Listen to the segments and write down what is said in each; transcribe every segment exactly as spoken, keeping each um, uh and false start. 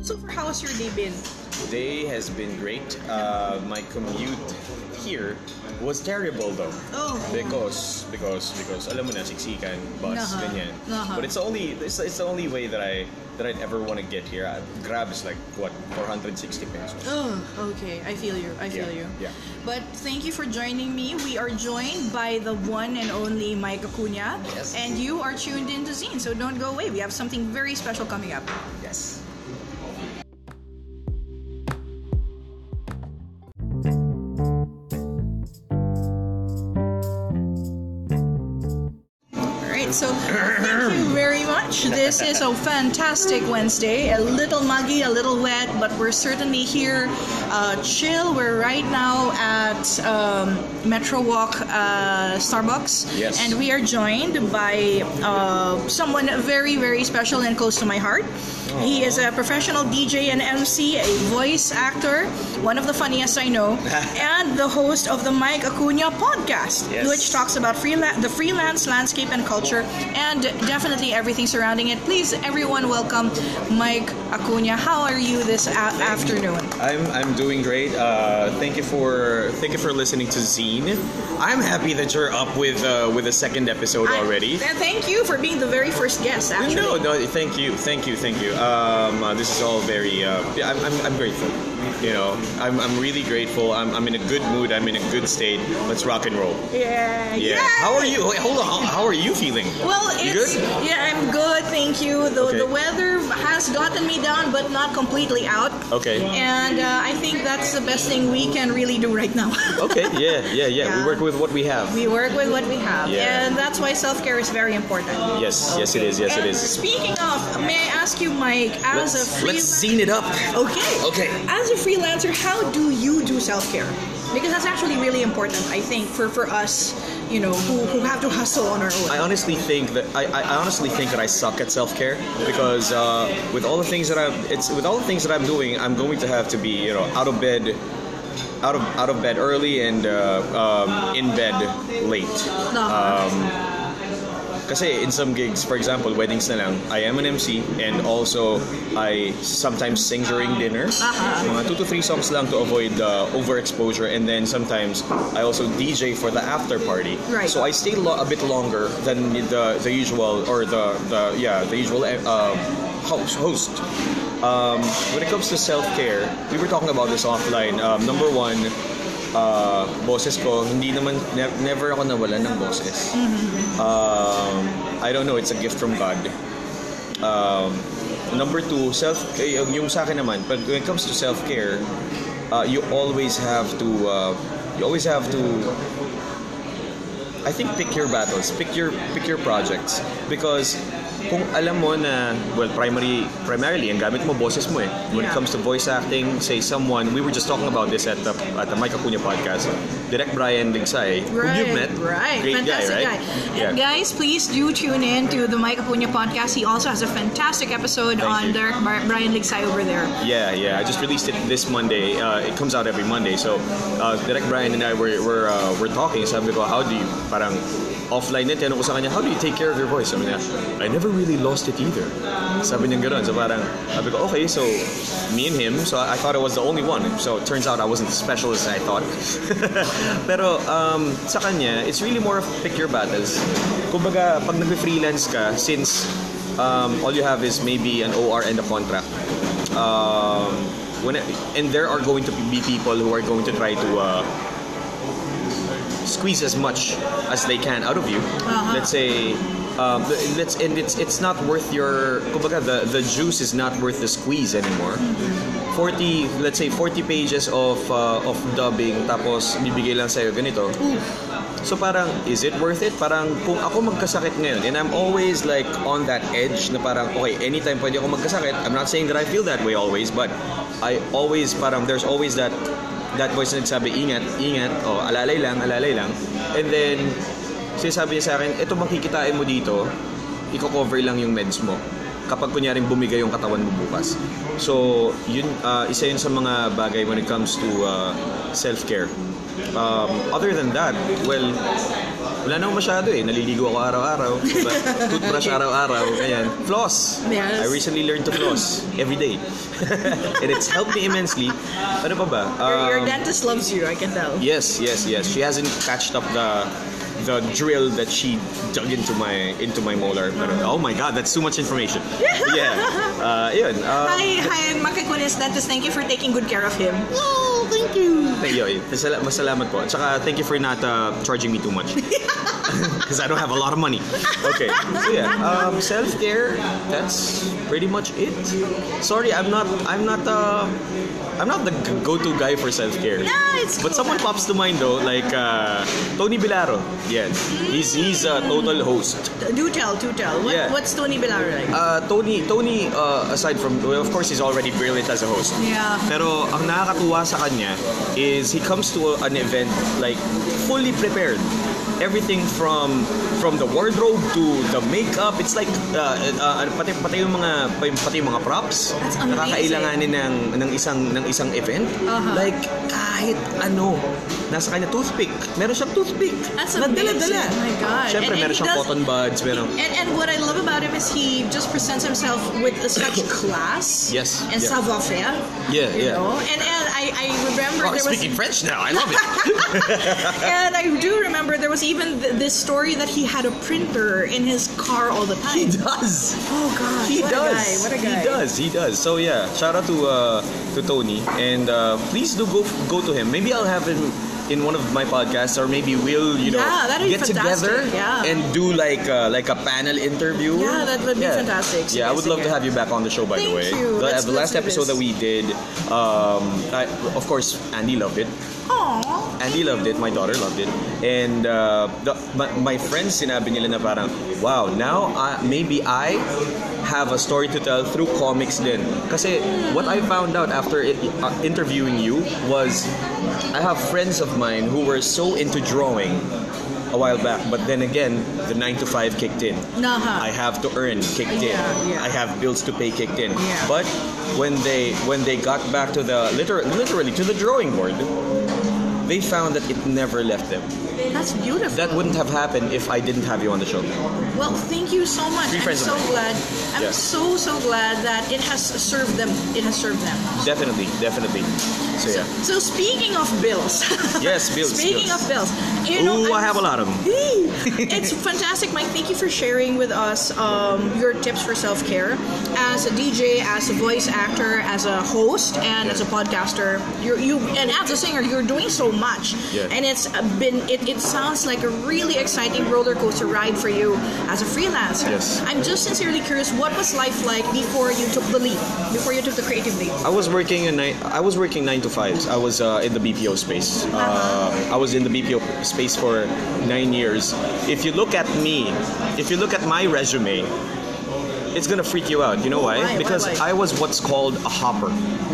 So for how has your day been? Today has been great. Uh, my commute here was terrible though. Oh. Because because because alam mo na siksikan bus Uh-huh. ganyan. Uh-huh. But it's the only it's, it's the only way that I that I'd ever want to get here. Uh, Grab is like what four hundred sixty pesos. Oh, okay. I feel you. I feel Yeah, you. yeah. But thank you for joining me. We are joined by the one and only Mike Acuna. Yes. And you are tuned into Zine, so don't go away. We have something very special coming up. Yes. So thank you very much. This is a fantastic Wednesday. A little muggy, a little wet, but we're certainly here. Uh, chill. We're right now at um, Metro Walk uh, Starbucks. Yes. And we are joined by uh, someone very, very special and close to my heart. Aww. He is a professional D J and M C, a voice actor, one of the funniest I know, and the host of the Mike Acuna podcast, yes. which talks about freela- the freelance landscape and culture, and definitely everything surrounding it. Please, everyone, welcome Mike Acuna. How are you this a- afternoon? I'm I'm doing great. Uh, thank you for thank you for listening to Zine. I'm happy that you're up with uh, with the second episode I, already. Thank you for being the very first guest. Actually, No, no, thank you, thank you, thank you. Um, uh, this is all very. Uh, yeah, I'm, I'm I'm grateful. You know, I'm I'm really grateful. I'm I'm in a good mood. I'm in a good state. Let's rock and roll. Yeah. Yeah. Yay! How are you? Wait, hold on. How, how are you feeling? Well, You it's good? yeah, I'm good, thank you. The Okay. the weather has gotten me down, but not completely out. Okay. And uh, I think that's the best thing we can really do right now. Okay. Yeah. Yeah. Yeah. Yeah. We work with what we have. We work with what we have, Yeah. and that's why self-care is very important. Yes. Yes, it is. Yes, And it is. speaking of, may I ask you, Mike, as Let's, a freelancer, let's zine it up. okay, Okay. as a freelancer, how do you do self-care? Because that's actually really important, I think, for, for us, you know, who, who have to hustle on our own. I honestly think that I, I honestly think that I suck at self-care because uh, with all the things that I'm it's with all the things that I'm doing, I'm going to have to be you know out of bed, out of out of bed early and uh, um, in bed late. Um, Kasi in some gigs, for example, weddings na lang, I am an M C and also I sometimes sing during dinner. Uh-huh. Mga two to three songs lang to avoid uh, overexposure, and then sometimes I also D J for the after party. Right. So I stay lo- a bit longer than the the usual or the, the yeah the usual uh, host. host. Um, when it comes to self-care, we were talking about this offline. Um, number one, uh, boses ko, hindi naman, ne- never ako nawalan ng boses. Um, I don't know, it's a gift from God. Um, number two, self, eh, yung sa akin naman, but when it comes to self-care, uh, you always have to, uh, you always have to, I think pick your battles, pick your, pick your projects, because kung alam mo na, well, primary, primarily, ang gamit mo, boses mo eh. When it Yeah. comes to voice acting, say someone, we were just talking about this at the, at the Mike Acuna podcast, Direct Brian Ligsay, who Right, you've met. right. Great Fantastic guy, right? guy. Yeah. And guys, please do tune in to the Mike Acuna podcast. He also has a fantastic episode Thank on you. Derek Bar- Brian Ligsay over there. Yeah, yeah. I just released it this Monday. Uh, it comes out every Monday. So, uh, Direct Brian and I were were uh, were talking. Sabi ko, how do you parang offline din, tinanong ko sa kanya, how do you take care of your voice? Sabi niya, I never really lost it either. Sabi niya gano'n. So parang, sabi ko, okay, so me and him, so I thought I was the only one. So it turns out I wasn't as special as I thought. Pero um, sa kanya, it's really more of pick your battles. Kumbaga, pag nag-freelance ka, since um, all you have is maybe an O R and a contract, um, when it, and there are going to be people who are going to try to uh, squeeze as much as they can out of you. Uh-huh. Let's say, um, let's and it's it's not worth your. Kumbaga, the the juice is not worth the squeeze anymore. forty, let's say forty pages of uh, of dubbing, tapos bibigay lang sa'yo ganito. So parang, is it worth it? Parang kung ako magkasakit ngayon, and I'm always like on that edge na parang, okay, anytime pwede ako magkasakit. I'm not saying that I feel that way always, but I always parang there's always that that voice na nagsabi, ingat, ingat, o oh, alalay lang, alalay lang. And then, sinasabi niya sa akin, ito makikitain mo dito, i-cover lang yung meds mo kapag kunyaring bumigay yung katawan mo bukas. So, yun, uh, isa yun sa mga bagay when it comes to uh, self-care. Um, other than that, well, Wala naman masyado eh. Naliligo ako araw-araw. Toothbrush araw-araw. Ganyan. Floss. Yes. I recently learned to floss every day. And it's helped me immensely. Ano pa ba? Your, your Um, dentist loves you, I can tell. Yes, yes, yes. She hasn't catched up the the drill that she dug into my into my molar. Pero, oh my God, that's too much information. Yeah. Uh, yun. Um, Hi, hi, Makikunis dentist. Thank you for taking good care of him. Oh, thank you. Thank you. Masala- Masalamat po. Tsaka, thank you for not uh, charging me too much. Because I don't have a lot of money. Okay. So yeah, um, self-care. That's pretty much it. Sorry, I'm not. I'm not. Uh, I'm not the g- go-to guy for self-care. Yeah, it's But cool. someone pops to mind though, like uh, Tony Bilaro. Yes, he's he's a total host. Do tell, do tell. What, Yeah. What's Tony Bilar like? Uh, Tony, Tony, uh, aside from, well, of course, he's already brilliant as a host. Yeah. Pero ang nakakatuwa sa kanya is he comes to an event like fully prepared. Everything from from the wardrobe to the makeup, it's like uh, uh, pati pati yung mga pati yung mga props. That's amazing. Nakakailanganin ng ng isang ng isang event. Uh-huh. Like kahit ano, nasa kanya toothpick. Meron siyang toothpick. That's na amazing. dala-dala. Oh my God. Siyempre, And- and meron he siyang does- cotton buds, meron. And, and what I love about him is he just presents himself with such class. Yes, And yeah. savoir-faire. Yeah, You yeah. know? And, and I, I remember Oh, there was... speaking French now, I love it. And I do remember there was even th- this story that he had a printer in his car all the time. He does. Oh gosh, He what does. a guy! What a guy! He does. He does. So yeah, shout out to uh, to Tony, and uh, please do go go to him. Maybe I'll have him in one of my podcasts, or maybe we'll you know Yeah, that'd be get fantastic, together yeah. and do like uh, like a panel interview. Yeah, that would be fantastic. Yeah, I would love to Sige. have you back on the show. By Thank the way, you. the, Let's- the last let's do episode this. that we did, um, I, of course, Andy loved it. Aww. Andy loved it, my daughter loved it, and uh, the, my, my friends sinabi nila na parang, wow, now uh, maybe I have a story to tell through comics din. Kasi what I found out after it, uh, interviewing you was I have friends of mine who were so into drawing a while back, but then again, the nine to five kicked in. Nah. I have to earn kicked in. Yeah, yeah. I have bills to pay kicked in. Yeah. But when they when they got back to the liter- literally to the drawing board, they found that it never left them. That's beautiful. That wouldn't have happened if I didn't have you on the show. Well, thank you so much. Three I'm friends of so mine. glad. I'm Yeah. so so glad that it has served them. It has served them. Definitely, definitely. So yeah. So speaking of bills. Yes, bills, Speaking bills. of bills, you know, Ooh, I I'm- have a lot of them. It's fantastic, Mike. Thank you for sharing with us um, your tips for self care as a D J, as a voice actor, as a host, and as a podcaster. You're, you and as a singer, you're doing so much, Yeah. and it's been. It, it sounds like a really exciting roller coaster ride for you as a freelancer. Yes. I'm just sincerely curious. What was life like before you took the leap? Before you took the creative leap? I was working in nine, I was working nine to fives. I was uh, in the B P O space. Uh, I was in the B P O space for nine years. If you look at me, if you look at my resume, it's gonna freak you out. You know why? Why? Why, Because why? I was what's called a hopper.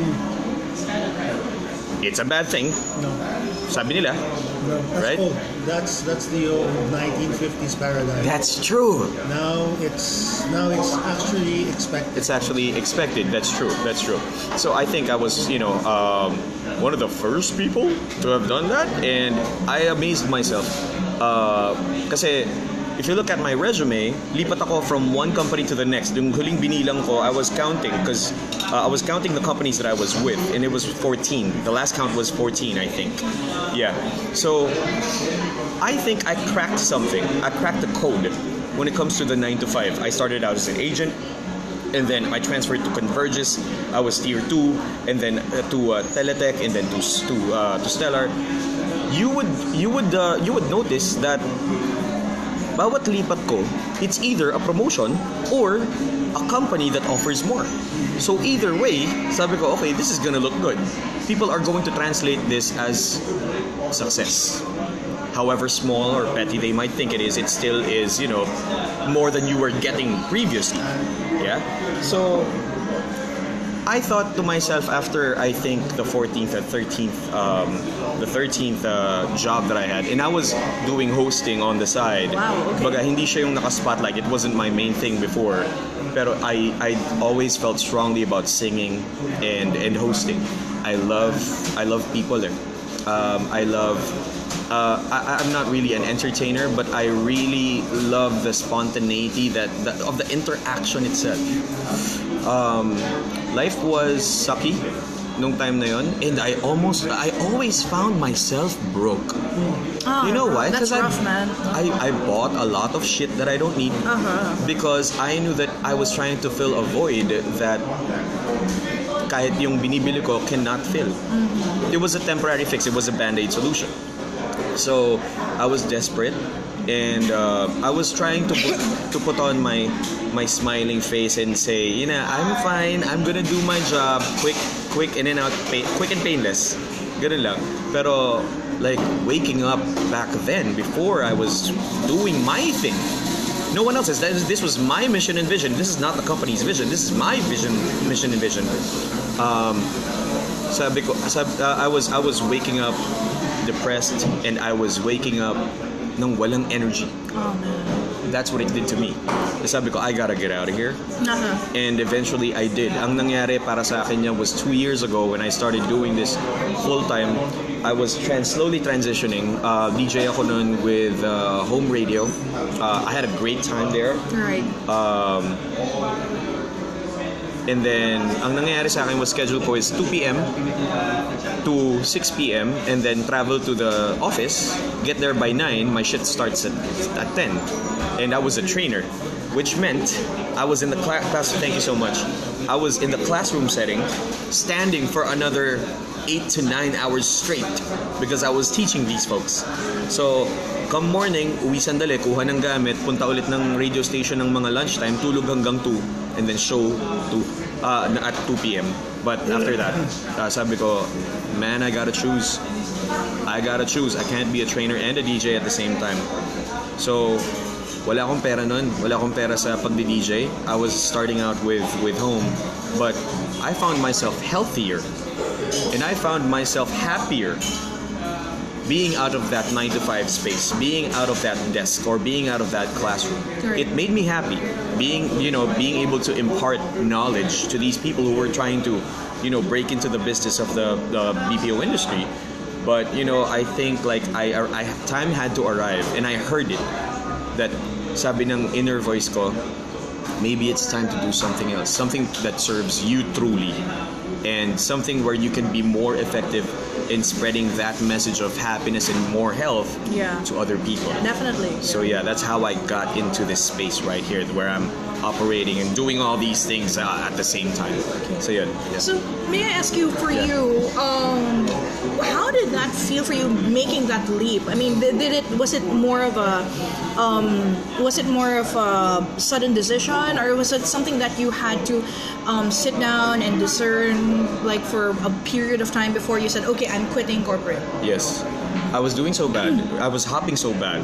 It's a bad thing. No. Sabi nila. That's Right? old. That's that's the old nineteen fifties paradigm. That's true. now it's now it's actually expected. It's actually expected. That's true. That's true. So I think I was, you know, um, one of the first people to have done that, and I amazed myself. Uh, kasi if you look at my resume, lipat ako from one company to the next. Yung huling binilang ko, I was counting because uh, I was counting the companies that I was with, and it was fourteen. The last count was fourteen, I think. Yeah. So I think I cracked something. I cracked the code when it comes to the nine to five. I started out as an agent, and then I transferred to Convergys. I was tier two, and then uh, to uh, Teletech, and then to to uh, to Stellar. You would you would uh, you would notice that bawat lipat ko, it's either a promotion or a company that offers more. So either way, sabi ko, okay, this is gonna look good. People are going to translate this as success. However small or petty they might think it is, it still is, you know, more than you were getting previously. Yeah? So I thought to myself after I think the fourteenth or thirteenth um, the thirteenth uh, job that I had, and I was doing hosting on the side. Wow, okay. Baga, hindi siya yung naka-spotlight. It wasn't my main thing before. Pero I I always felt strongly about singing and and hosting. I love I love people. Eh. Um, I love uh, I, I'm not really an entertainer, but I really love the spontaneity that, that of the interaction itself. Um, life was sucky nung time na yon, and I almost, I always found myself broke. Ah, You know why? That's I, rough, man. I, I bought a lot of shit that I don't need Uh-huh. because I knew that I was trying to fill a void that kahit yung binibili ko cannot fill. It was a temporary fix. It was a band-aid solution. So I was desperate, and uh, I was trying to put, to put on my my smiling face and say, you know, I'm fine. I'm gonna do my job quick, quick in and out, pain, quick and painless. Ganun lang. Pero like waking up back then, before I was doing my thing, no one else's. This was my mission and vision. This is not the company's vision. This is my vision, mission and vision. Um, sabi ko, sabi, uh, I was I was waking up depressed, and I was waking up nang walang energy. Oh, man. That's what it did to me. Sabi ko, I gotta get out of here. Uh-huh. And eventually I did. Ang nangyari para sa akin yan was two years ago when I started doing this full time. I was trans slowly transitioning. Uh, D J ako nun with uh, home radio. Uh, I had a great time there. Right. Um, and then, ang nangyayari sa akin was schedule ko is two p.m. to six p.m. and then travel to the office, get there by nine. My shift starts at, at ten. And I was a trainer, which meant I was in the cla- class. Thank you so much. I was in the classroom setting, standing for another eight to nine hours straight because I was teaching these folks. So, come morning, uwi sandali, kuha ng gamit, punta ulit ng radio station ng mga lunchtime, tulog hanggang two, and then show to uh, at two p.m. But after that, uh, sabi ko, man, I gotta choose. I gotta choose. I can't be a trainer and a D J at the same time. So, wala akong pera nun. Wala akong pera sa pagdi-D J. I was starting out with, with home. But I found myself healthier. And I found myself happier being out of that nine to five space, being out of that desk, or being out of that classroom. Right. It made me happy. Being, you know, being able to impart knowledge to these people who were trying to, you know, break into the business of the, the B P O industry. But, you know, I think like I, I time had to arrive, and I heard it. That sabi ng inner voice ko, maybe it's time to do something else, something that serves you truly, and something where you can be more effective in spreading that message of happiness and more health Yeah. to other people. Definitely. So yeah, that's how I got into this space right here, where I'm operating and doing all these things uh, at the same time. So yeah. yeah. So may I ask you, for Yeah. you, um, how did that feel for you, making that leap? I mean, did, did it was it more of a um, was it more of a sudden decision, or was it something that you had to um, sit down and discern, like for a period of time before you said, okay, I'm quitting corporate? Yes. I was doing so bad. I was hopping so bad.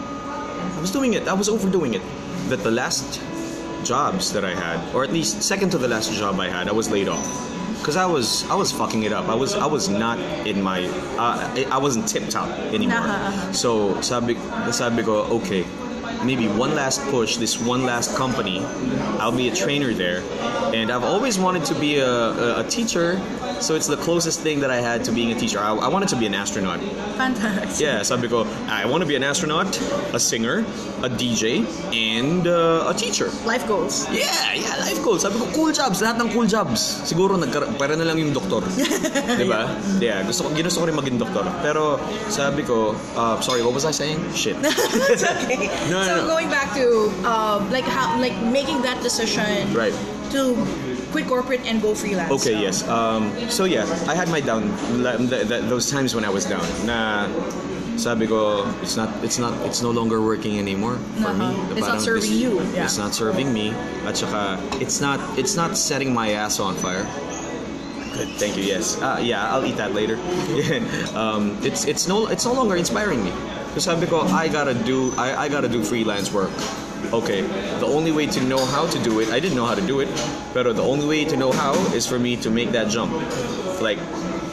I was doing it. I was overdoing it. That the last jobs that I had, or at least second to the last job I had, I was laid off. Because I was I was fucking it up. I was I was not in my uh, I wasn't tip top anymore. Uh-huh, uh-huh. So sabi sabi ko, okay, maybe one last push, this one last company, I'll be a trainer there. And I've always wanted to be a, a, a teacher, so it's the closest thing that I had to being a teacher. I, I wanted to be an astronaut. Fantastic. Yeah, sabi ko, I want to be an astronaut, a singer, a D J, and uh, a teacher. Life goals. Yeah, yeah, life goals. Sabi ko, cool jobs, lahat ng cool jobs. Siguro, nagkar- pera na lang yung doktor. Diba? Yeah, gusto ko, ginusto ko rin maging doktor. Pero, sabi ko, uh, sorry, what was I saying? Shit. It's okay. No, no, so no. going back to uh, like how like making that decision Right. to quit corporate and go freelance. Okay, yes. Um, so yeah, I had my down, th- th- those times when I was down. Na, sabi ko, it's not, it's not, it's no longer working anymore for Uh-huh. me. It's not Parang serving this- you. Yeah. It's not serving me. At saka, it's not, it's not setting my ass on fire. Good, thank you. Yes. Uh, yeah, I'll eat that later. um, it's it's no it's no longer inspiring me. So sabi ko, I gotta do I, I gotta do freelance work. Okay, the only way to know how to do it, I didn't know how to do it, but the only way to know how is for me to make that jump. Like,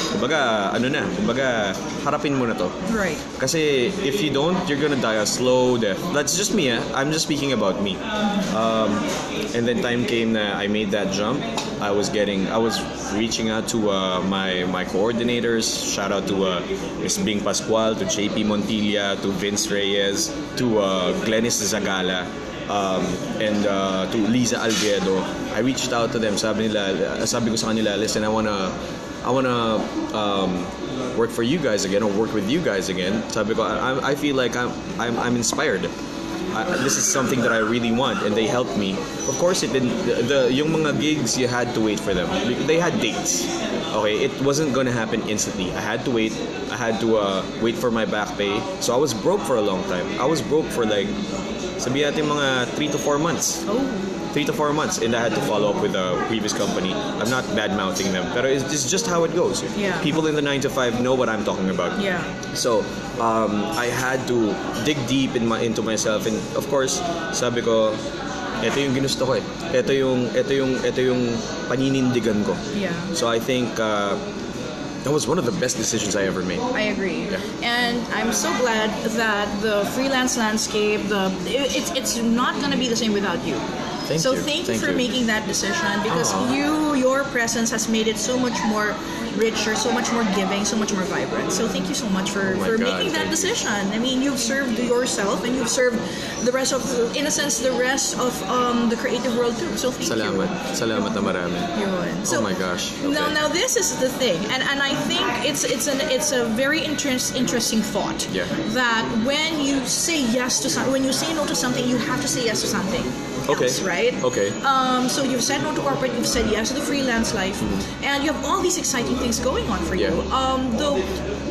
kumbaga, ano na, kumbaga, harapin mo na to. Right. Kasi if you don't, you're gonna die a slow death. That's just me, eh? I'm just speaking about me. Um, and then time came that I made that jump. I was getting, I was reaching out to uh, my my coordinators. Shout out to uh, Miss Bing Pascual, to J P Montilla, to Vince Reyes, to uh, Glennis Zagala. Um, and uh, to Liza Algedo. I reached out to them. Sabi nila, sabi ko sa kanila, listen, I wanna, I wanna um, work for you guys again or work with you guys again. Sabi ko, I, I feel like I'm, I'm, I'm inspired. I, this is something that I really want, and they helped me. Of course, it didn't. The, the yung mga gigs, you had to wait for them. They had dates. Okay, it wasn't gonna happen instantly. I had to wait. I had to uh, wait for my back pay. So I was broke for a long time. I was broke for like. Sabihin natin mga three to four months. Oh. Three to four months, and I had to follow up with a previous company. I'm not bad-mouthing them, but it's, it's just how it goes. Yeah. People in the nine to five know what I'm talking about. Yeah. So, um, I had to dig deep in my into myself, and of course, sabi ko, ito yung ginusto ko eh. Ito yung, ito yung, ito yung paninindigan ko. Yeah. So I think, uh, that was one of the best decisions I ever made. I agree, Yeah. and I'm so glad that the freelance landscape, the it, it's it's not gonna be the same without you. Thank so you. thank, Thank you for you. making that decision because Aw. you your presence has made it so much more richer, so much more giving, so much more vibrant. So thank you so much for, Oh my for God, making that thank you. decision. I mean, you've served yourself and you've served the rest of, in a sense, the rest of um, the creative world too. So thank Salamat. you. Salamat na marami. Yun. So, Oh my gosh. Okay. Now, now this is the thing, and and I think it's it's an it's a very interest, interesting thought. Yeah. That when you say yes to something, when you say no to something, you have to say yes to something. Okay. Else, right? Okay. Um. So you've said no to corporate, you've said yes to the freelance life, and you have all these exciting things going on for you. Yeah. Um. Though,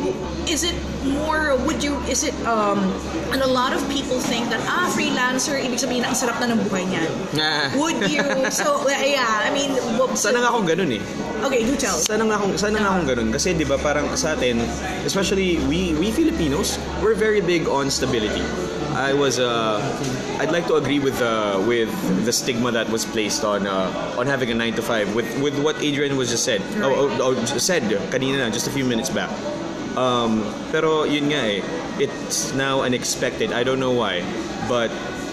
is it more? Would you? Is it? Um. And a lot of people think that ah, freelancer, ibig sabihin ang sarap na ng buhay niyan. Nah. Would you? So yeah. I mean. What, Sana nga akong ganun eh. Okay, do tell. Sana nga akong, sana nga akong ganun. Kasi di ba parang sa atin, especially we we Filipinos, we're very big on stability. I was, uh, I'd like to agree with uh, with the stigma that was placed on uh, on having a nine to five with with what Adrian was just said. Right. Oh, oh, oh, said kanina na, just a few minutes back. Um, pero yun nga eh, it's now unexpected. I don't know why, but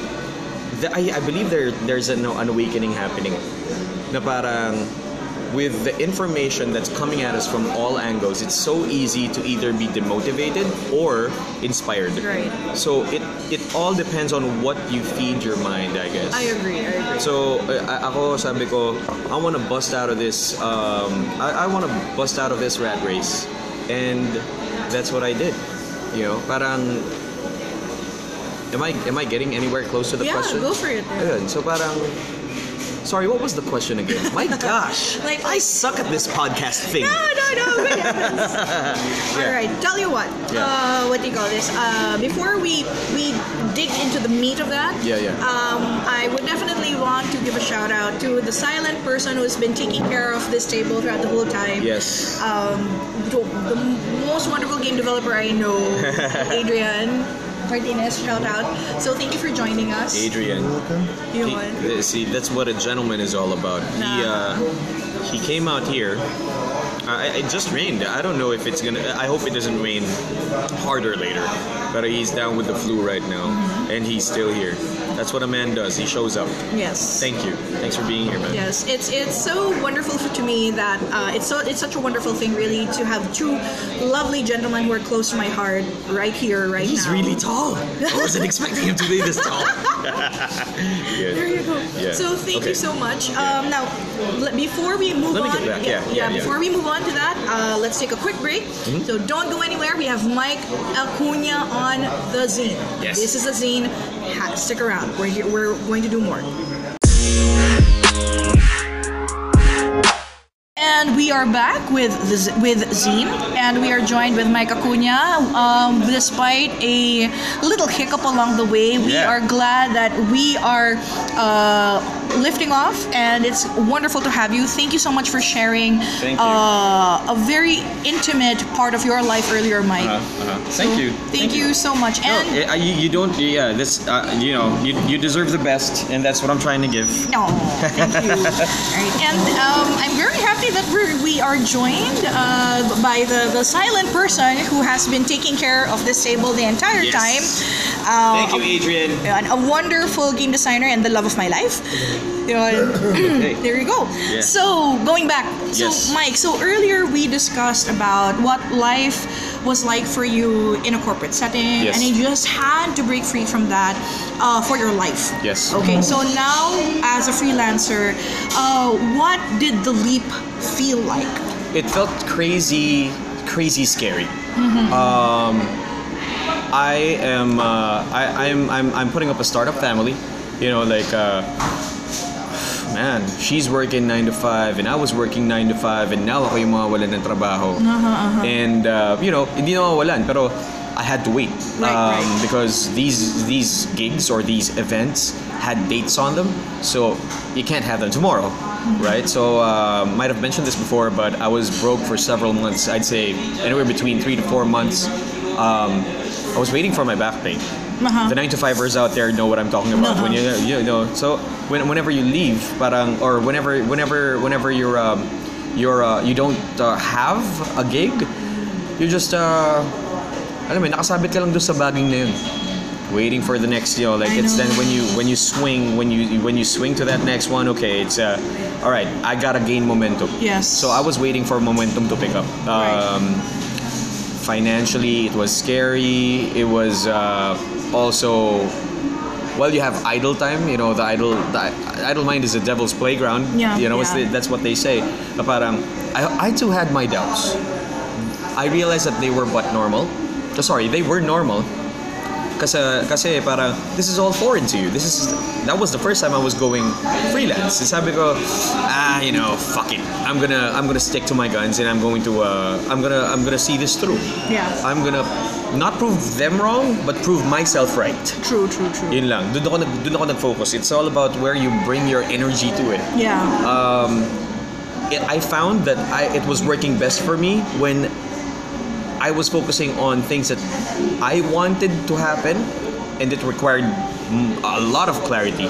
the, I, I believe there there's an, an awakening happening. Na parang with the information that's coming at us from all angles, it's so easy to either be demotivated or inspired. Right. So it it all depends on what you feed your mind, I guess. I agree. I agree. So uh, ako sabi ko, I want to bust out of this. Um, I, I want to bust out of this rat race, and that's what I did. You know, parang. Am I am I getting anywhere close to the Yeah, question? go for it. Ayun, so parang. Sorry, what was the question again? My gosh, Like- I suck at this podcast thing. No, no, no. Good heavens. All right. Tell you what. Yeah. Uh, what do you call this? Uh, before we we dig into the meat of that. Yeah, yeah. Um, I would definitely want to give a shout out to the silent person who's been taking care of this table throughout the whole time. Yes. Um, to the most wonderful game developer I know, Adrian Martinez. Shout out. So thank you for joining us. Adrian. Welcome. Yun. He, see, that's what a gentleman is all about. He uh, he came out here. Uh, it just rained. I don't know if it's gonna. I hope it doesn't rain harder later. But he's down with the flu right now, and he's still here. That's what a man does. He shows up. Yes. Thank you. Thanks for being here, man. Yes, it's it's so wonderful for, to me that uh, it's so it's such a wonderful thing really to have two lovely gentlemen who are close to my heart right here, right He's now. really tall. I wasn't expecting him to be this tall. Good. There you go. Yeah. So thank Okay. you so much. Um, now, l- before we move Let me on, get back. yeah, Yeah, yeah, yeah. before we move on to that, uh, let's take a quick break. Mm-hmm. So don't go anywhere. We have Mike Acuna on the zine. Yes. This is a zine. Ha- stick around. We're here. We're going to do more. And we are back with the, Z- with Zine, and we are joined with Mike Acuna. Um, despite a little hiccup along the way, we Yeah. are glad that we are uh, lifting off, and it's wonderful to have you. Thank you so much for sharing Thank you. Uh, a very intimate part of your life earlier, Mike. Uh-huh, uh-huh. Thank So, you. Thank, you so much. And No, eh, you, you don't. Yeah, this. Uh, you know, you, you deserve the best, and that's what I'm trying to give. oh, thank you. All right, and um, I'm very happy that we're we are joined uh, by the, the silent person who has been taking care of this table the entire Yes. time. Uh, Thank you, Adrian. Yun, a wonderful game designer and the love of my life. Yun. Okay. There you go. Yeah. So, going back. So, Yes. Mike, so earlier we discussed about what life was like for you in a corporate setting, Yes. and you just had to break free from that uh, for your life. Yes. Okay, so now as a freelancer, uh, what did the leap feel like? It felt crazy, crazy scary. Mm-hmm. Um, I am, uh, I, I'm, I'm, I'm putting up a startup family. You know, like, uh, man, she's working nine to five, and I was working nine to five, and now ako yung mawawalan ng trabaho. Uh-huh, uh-huh. And uh, you know, hindi na mawawalan, pero I had to wait Right, um, right. because these these gigs or these events had dates on them, so you can't have them tomorrow, right? So uh, might have mentioned this before, but I was broke for several months. I'd say anywhere between three to four months. Um, I was waiting for my back pain. Uh-huh. The nine to fivers out there know what I'm talking about. Uh-huh. When you you know, so when, whenever you leave, parang or whenever whenever whenever you're um, you're uh, you don't uh, have a gig, you just uh, alam mo, nakasabit ka lang doon sa baging na yun. Waiting for the next, you know, like I it's know. then when you when you swing when you when you swing to that next one, okay, it's uh, all right. I gotta gain momentum. Yes. So I was waiting for momentum to pick up. Right. Um, Financially, it was scary. It was uh, also, well, you have idle time. You know, the idle the idle mind is a devil's playground. Yeah, You know, it's yeah. the, that's what they say. Na parang, I, I too had my doubts. I realized that they were but normal. Oh, sorry, they were normal. Kasi, kasi parang, this is all foreign to you. This is, that was the first time I was going freelance. And sabi ko, ah, you know, fuck it. I'm gonna, I'm gonna stick to my guns, and I'm going to, uh, I'm gonna, I'm gonna see this through. Yeah. I'm gonna not prove them wrong, but prove myself right. True, true, true. Yun lang. Doon ako, nag- doon ako nag-focus. It's all about where you bring your energy to it. Yeah. Um, it, I found that I, it was working best for me when I was focusing on things that I wanted to happen, and it required mm, a lot of clarity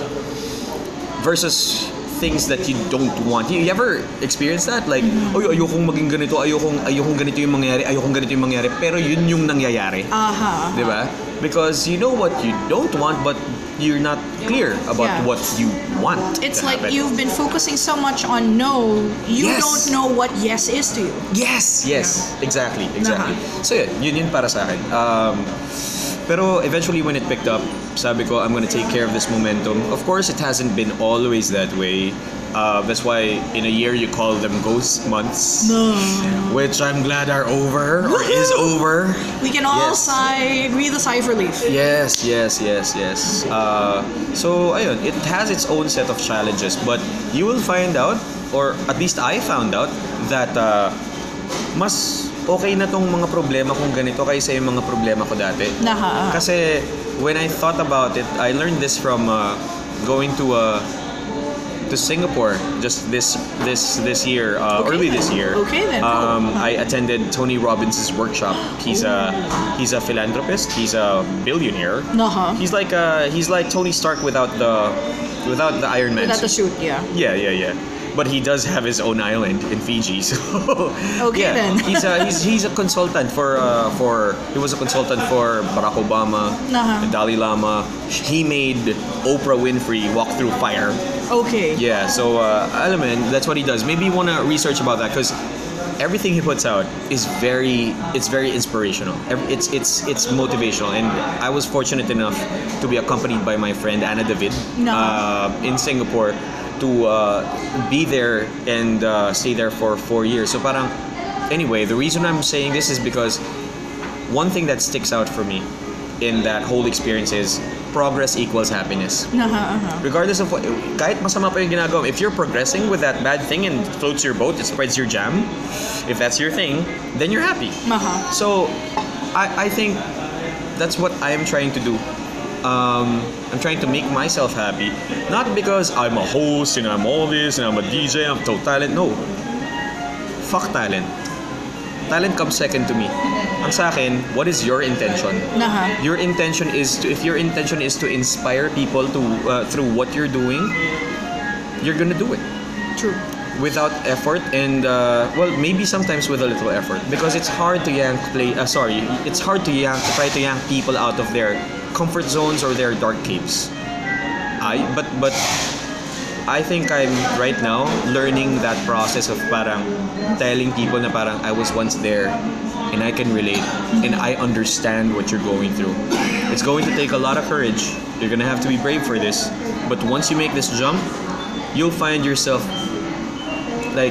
versus things that you don't want. You, you ever experience that? Like, oh, ayokong maging ganito, ayokong, ayokong ganito yung mangyari, ayokong ganito yung mangyari, pero yun yung nangyayari. Uh-huh. Di ba? Because you know what you don't want, but you're not clear about Yeah. what you want. It's to like happen. you've been focusing so much on no, you Yes. don't know what yes is to you. Yes, yes, exactly, exactly. Uh-huh. So yun, yun yun para sa akin. Um, pero eventually when it picked up, sabi ko, I'm gonna take care of this momentum. Of course, it hasn't been always that way. Uh, that's why in a year you call them ghost months, No. which I'm glad are over or is over. We can all Yes. sigh, breathe a sigh of relief. Yes, yes, yes, yes. Uh, so, ayun, it has its own set of challenges, but you will find out, or at least I found out, that uh, mas okay na tong mga problema kong ganito kaysa yung mga problema ko dati. Naha. Kasi when I thought about it, I learned this from uh, going to uh, to Singapore just this this this year, uh, Okay early then. this year. Okay then, cool. Um, I attended Tony Robbins' workshop. He's a he's a philanthropist. He's a billionaire. Naha. He's like uh he's like Tony Stark without the without the Iron Man Without the suit. suit, yeah. Yeah, yeah, yeah. But he does have his own island in Fiji. So Okay yeah, then. he's a he's he's a consultant for uh for he was a consultant for Barack Obama, Uh-huh. the Dalai Lama. He made Oprah Winfrey walk through fire. Okay. Yeah, so uh, alam mo yun, that's what he does. Maybe you wanna research about that because everything he puts out is very it's very inspirational. Ev- It's it's it's motivational, and I was fortunate enough to be accompanied by my friend Anna David No. uh, in Singapore to uh, be there and uh, stay there for four years. So parang anyway, the reason I'm saying this is because one thing that sticks out for me in that whole experience is progress equals happiness. Naha, aha. Regardless of what, kahit masama pa yung ginagawa mo, if you're progressing with that bad thing and floats your boat, it spreads your jam, if that's your thing, then you're happy. Maha. So, I, I think that's what I am trying to do. Um, I'm trying to make myself happy. Not because I'm a host and I'm all this and I'm a D J, I'm so talent. No. Fuck talent. Talent comes second to me. Ang sa akin, what is your intention? Naha. Your intention is to, if your intention is to inspire people to uh, through what you're doing, you're gonna do it. True. without effort, and uh, well, maybe sometimes with a little effort, because it's hard to yank play. Uh, sorry, it's hard to yank try to yank people out of their comfort zones or their dark caves. I but but I think I'm right now learning that process of parang telling people na parang I was once there and I can relate and I understand what you're going through. It's going to take a lot of courage. You're gonna have to be brave for this. But once you make this jump, you'll find yourself like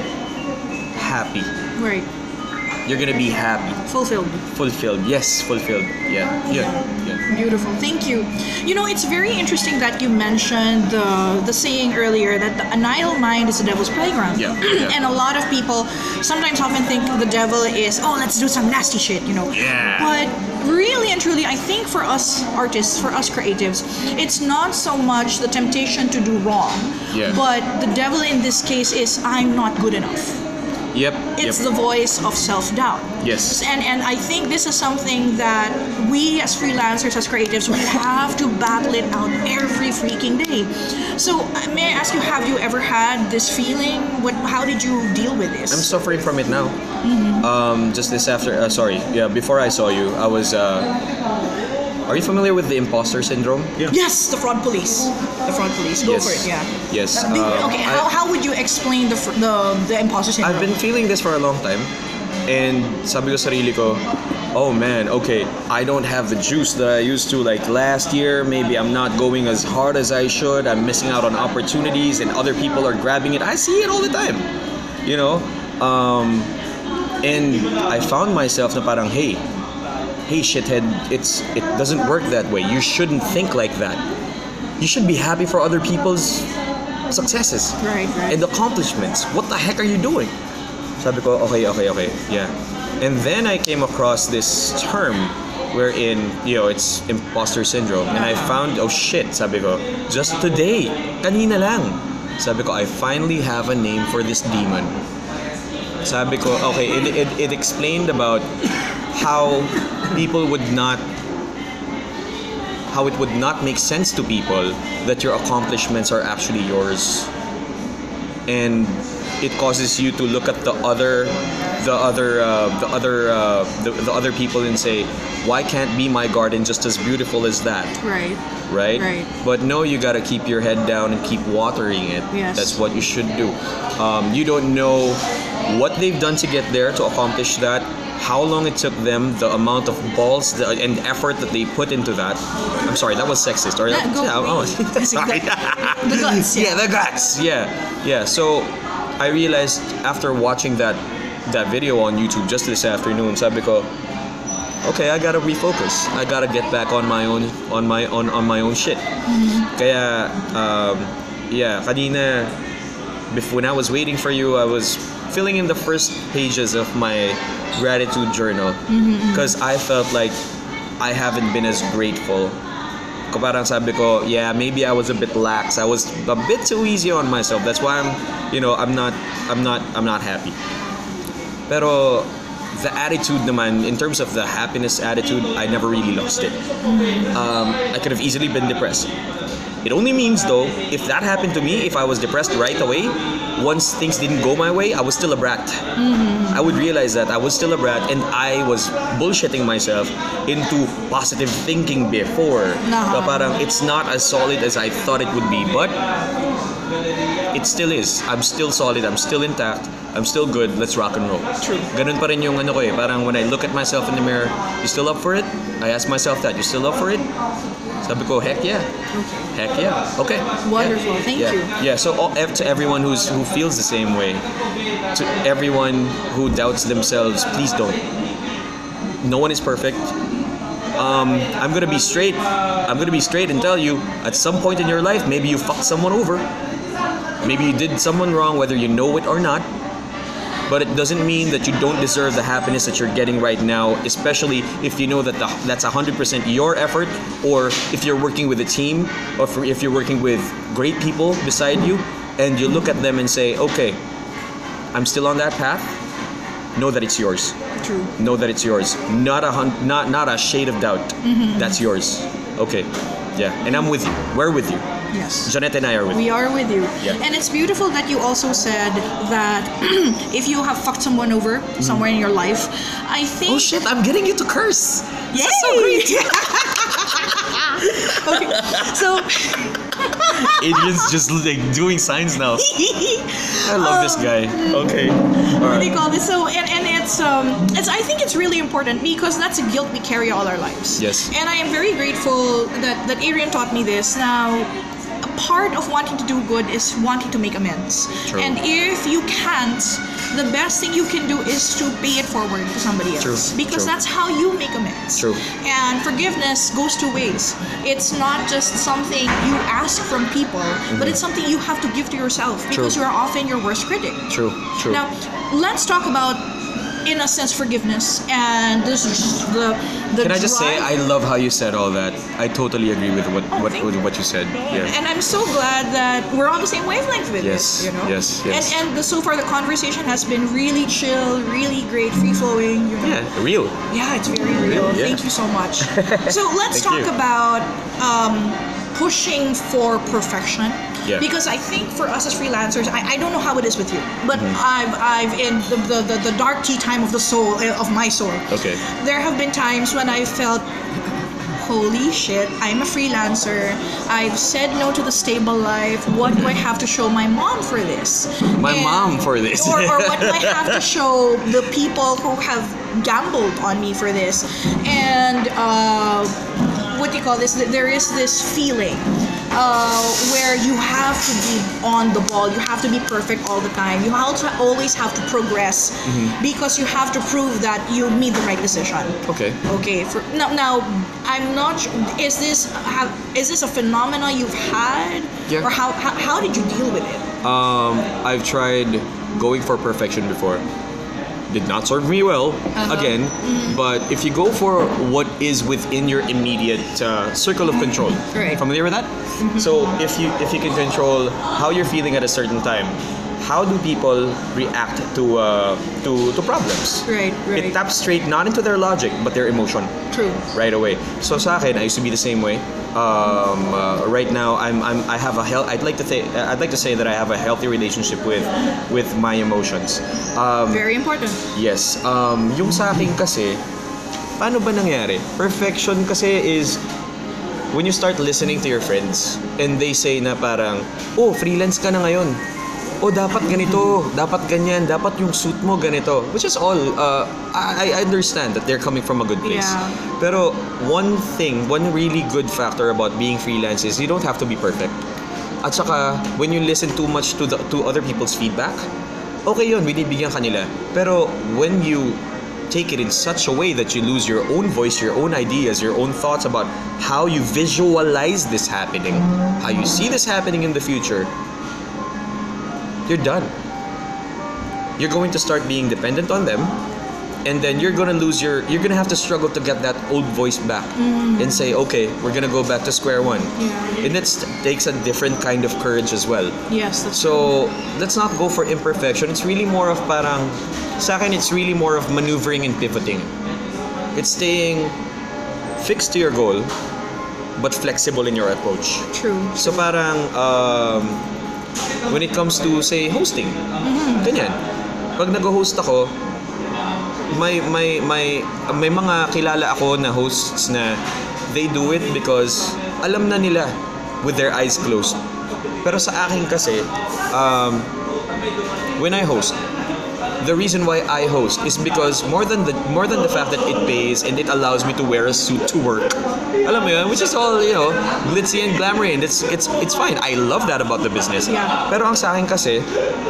happy. Right. You're gonna be happy. Fulfilled. Fulfilled. Yes, fulfilled. Yeah. Yeah. Yeah. Beautiful. Thank you. You know, it's very interesting that you mentioned the the saying earlier that the, an idle mind is the devil's playground. Yeah, yeah. And a lot of people sometimes often think the devil is, oh, let's do some nasty shit, you know. Yeah. But really and truly, I think for us artists, for us creatives, it's not so much the temptation to do wrong. Yeah. But the devil in this case is, I'm not good enough. Yep. It's yep. the voice of self-doubt. Yes. And and I think this is something that we as freelancers, as creatives, we have to battle it out every freaking day. So uh, may I ask you, have you ever had this feeling? What? How did you deal with this? I'm suffering from it now. Mm-hmm. Um, just this after, uh, sorry, yeah, before I saw you, I was. Uh, are you familiar with the imposter syndrome? Yeah. Yes, the fraud police. The fraud police. Go Yes. for it. Yeah. Yes. Uh, be- um, okay. I- How, how would you explain the fr- the the imposter syndrome? I've been feeling this for a long time, and sabi ko sarili ko, oh man, okay, I don't have the juice that I used to like last year. Maybe I'm not going as hard as I should. I'm missing out on opportunities, and other people are grabbing it. I see it all the time, you know. Um, and I found myself na parang, hey, hey shithead, it's it doesn't work that way. You shouldn't think like that. You should be happy for other people's successes Right, right. and accomplishments. What the heck are you doing? Sabi ko, okay, okay, okay, yeah. And then I came across this term wherein, you know, it's imposter syndrome. And I found, oh shit, sabi ko, just today, kanina lang. Sabi ko, I finally have a name for this demon. Sabi ko, okay, it, it, it explained about how people would not how it would not make sense to people that your accomplishments are actually yours, and it causes you to look at the other the other uh, the other uh, the, the other people and say, why can't be my garden just as beautiful as that? Right. Right? Right. But no, you gotta keep your head down and keep watering it. Yes. That's what you should do. Um, you don't know what they've done to get there, to accomplish that, how long it took them, the amount of balls the, and effort that they put into that. I'm sorry, that was sexist. Or Yeah, go yeah, oh, sorry. The guts. Yeah, the guts. Yeah, yeah. So I realized after watching that that video on YouTube just this afternoon, sabi ko, okay, I gotta refocus. I gotta get back on my own on my on, on my own shit. Mm-hmm. Kaya um, yeah, kanina before when I was waiting for you, I was filling in the first pages of my gratitude journal because mm-hmm. I felt like I haven't been as grateful. Ko parang sabi ko, yeah, maybe I was a bit lax. I was a bit too easy on myself. That's why I'm, you know, I'm not, I'm not, I'm not happy. Pero the attitude naman, in terms of the happiness attitude, I never really lost it. Um, I could have easily been depressed. It only means though, if that happened to me, if I was depressed right away, once things didn't go my way, I was still a brat. Mm-hmm. I would realize that I was still a brat and I was bullshitting myself into positive thinking before. Uh-huh. So parang it's not as solid as I thought it would be, but it still is. I'm still solid, I'm still intact, I'm still good, let's rock and roll. True. Ganun pa rin yung ano ko eh, parang when I look at myself in the mirror, you still up for it? I ask myself that, you still up for it? Sabi ko, heck yeah. Heck yeah. Okay. Wonderful. Yeah. Thank yeah. you. Yeah. So all, ev- to everyone who's who feels the same way, to everyone who doubts themselves, please don't. No one is perfect. Um, I'm gonna be straight. I'm gonna be straight and tell you, at some point in your life, maybe you fucked someone over. Maybe you did someone wrong, whether you know it or not. But it doesn't mean that you don't deserve the happiness that you're getting right now, especially if you know that the, that's one hundred percent your effort, or if you're working with a team, or for, if you're working with great people beside you, and you look at them and say, okay, I'm still on that path, know that it's yours. True. Know that it's yours. Not a, hun- not, not a shade of doubt. Mm-hmm. That's yours. Okay. Yeah. And I'm with you. We're with you. Yes. Janet and I are with We you. are with you. Yeah. And it's beautiful that you also said that if you have fucked someone over somewhere in your life, I think. Oh shit! I'm getting you to curse. Yay! This is so great. Okay. So Adrian's just like doing signs now. I love this guy. Okay. All what do you right. call this? So and, and it's um it's I think it's really important because that's a guilt we carry all our lives. Yes. And I am very grateful that that Adrian taught me this. Now, a part of wanting to do good is wanting to make amends. True. And if you can't, the best thing you can do is to pay it forward to somebody else. True. Because True. that's how you make amends. True. And forgiveness goes two ways. It's not just something you ask from people, but it's something you have to give to yourself because True. you're often your worst critic. True. True. Now, let's talk about, in a sense, forgiveness. And this is the the Can I just say drive- I love how you said all that. I totally agree with what Oh, what, thank with you. what you said. Yeah. And I'm so glad that we're on the same wavelength with Yes, this, you know? yes, yes. And and the, so far the conversation has been really chill, really great, free flowing, you know? Yeah. Real. Yeah, it's very real. Yeah. Thank you so much. So let's Thank talk you. about um, pushing for perfection. Yeah. Because I think for us as freelancers, I, I don't know how it is with you, but Mm-hmm. I've I've in the, the, the, the dark tea time of the soul eh, of my soul. Okay. There have been times when I felt, holy shit, I'm a freelancer. I've said no to the stable life. What do I have to show my mom for this? My And- mom for this. Or, or what do I have to show the people who have gambled on me for this? And uh, what do you call this? There is this feeling uh, where you have to be on the ball. You have to be perfect all the time. You also always have to progress because you have to prove that you made the right decision. Okay. Okay. For now, now I'm not. Sure, is this have, is this a phenomena you've had, Yeah. or how, how how did you deal with it? Um, I've tried going for perfection before. Did not serve me well Uh-huh. again. But if you go for what is within your immediate uh, circle of control, Right. familiar with that? So if you if you can control how you're feeling at a certain time, how do people react to uh, to to problems? Right, right. It taps straight not into their logic but their emotion True. right away. So sa akin, I used to be the same way. Um, uh, right now, I'm, I'm I have a hel- I'd like to say I'd like to say that I have a healthy relationship with with my emotions. Um, Very important. yes. Um, yung sa akin kasi, paano ba nangyari? Perfection kasi is when you start listening to your friends and they say na parang, oh, freelance ka na ngayon. Oh, dapat ganito, dapat ganyan, dapat yung suit mo ganito. Which is all, uh, I, I understand that they're coming from a good place. Yeah. Pero one thing, one really good factor about being freelance is you don't have to be perfect. At saka, when you listen too much to the to other people's feedback, okay yun, binibigyan ka nila. Pero when you take it in such a way that you lose your own voice, your own ideas, your own thoughts about how you visualize this happening, how you see this happening in the future, you're done. You're going to start being dependent on them, and then you're gonna lose your you're gonna have to struggle to get that old voice back and say, okay, we're gonna go back to square one. Yeah. And that takes a different kind of courage as well. Yes, that's So let's not go for imperfection. It's really more of parang, sa akin, it's really more of maneuvering and pivoting. It's staying fixed to your goal, but flexible in your approach. true. So parang, um, when it comes to, say, hosting, ganyan. Pag nag-host ako, may, may, may, may mga kilala ako na hosts na they do it because alam na nila with their eyes closed. Pero sa akin kasi, um, when I host, the reason why I host is because more than the more than the fact that it pays and it allows me to wear a suit to work. Alam mo yun, which is all, you know, glitzy and glamoury, and it's it's it's fine. I love that about the business. Yeah. Pero ang sa akin kasi,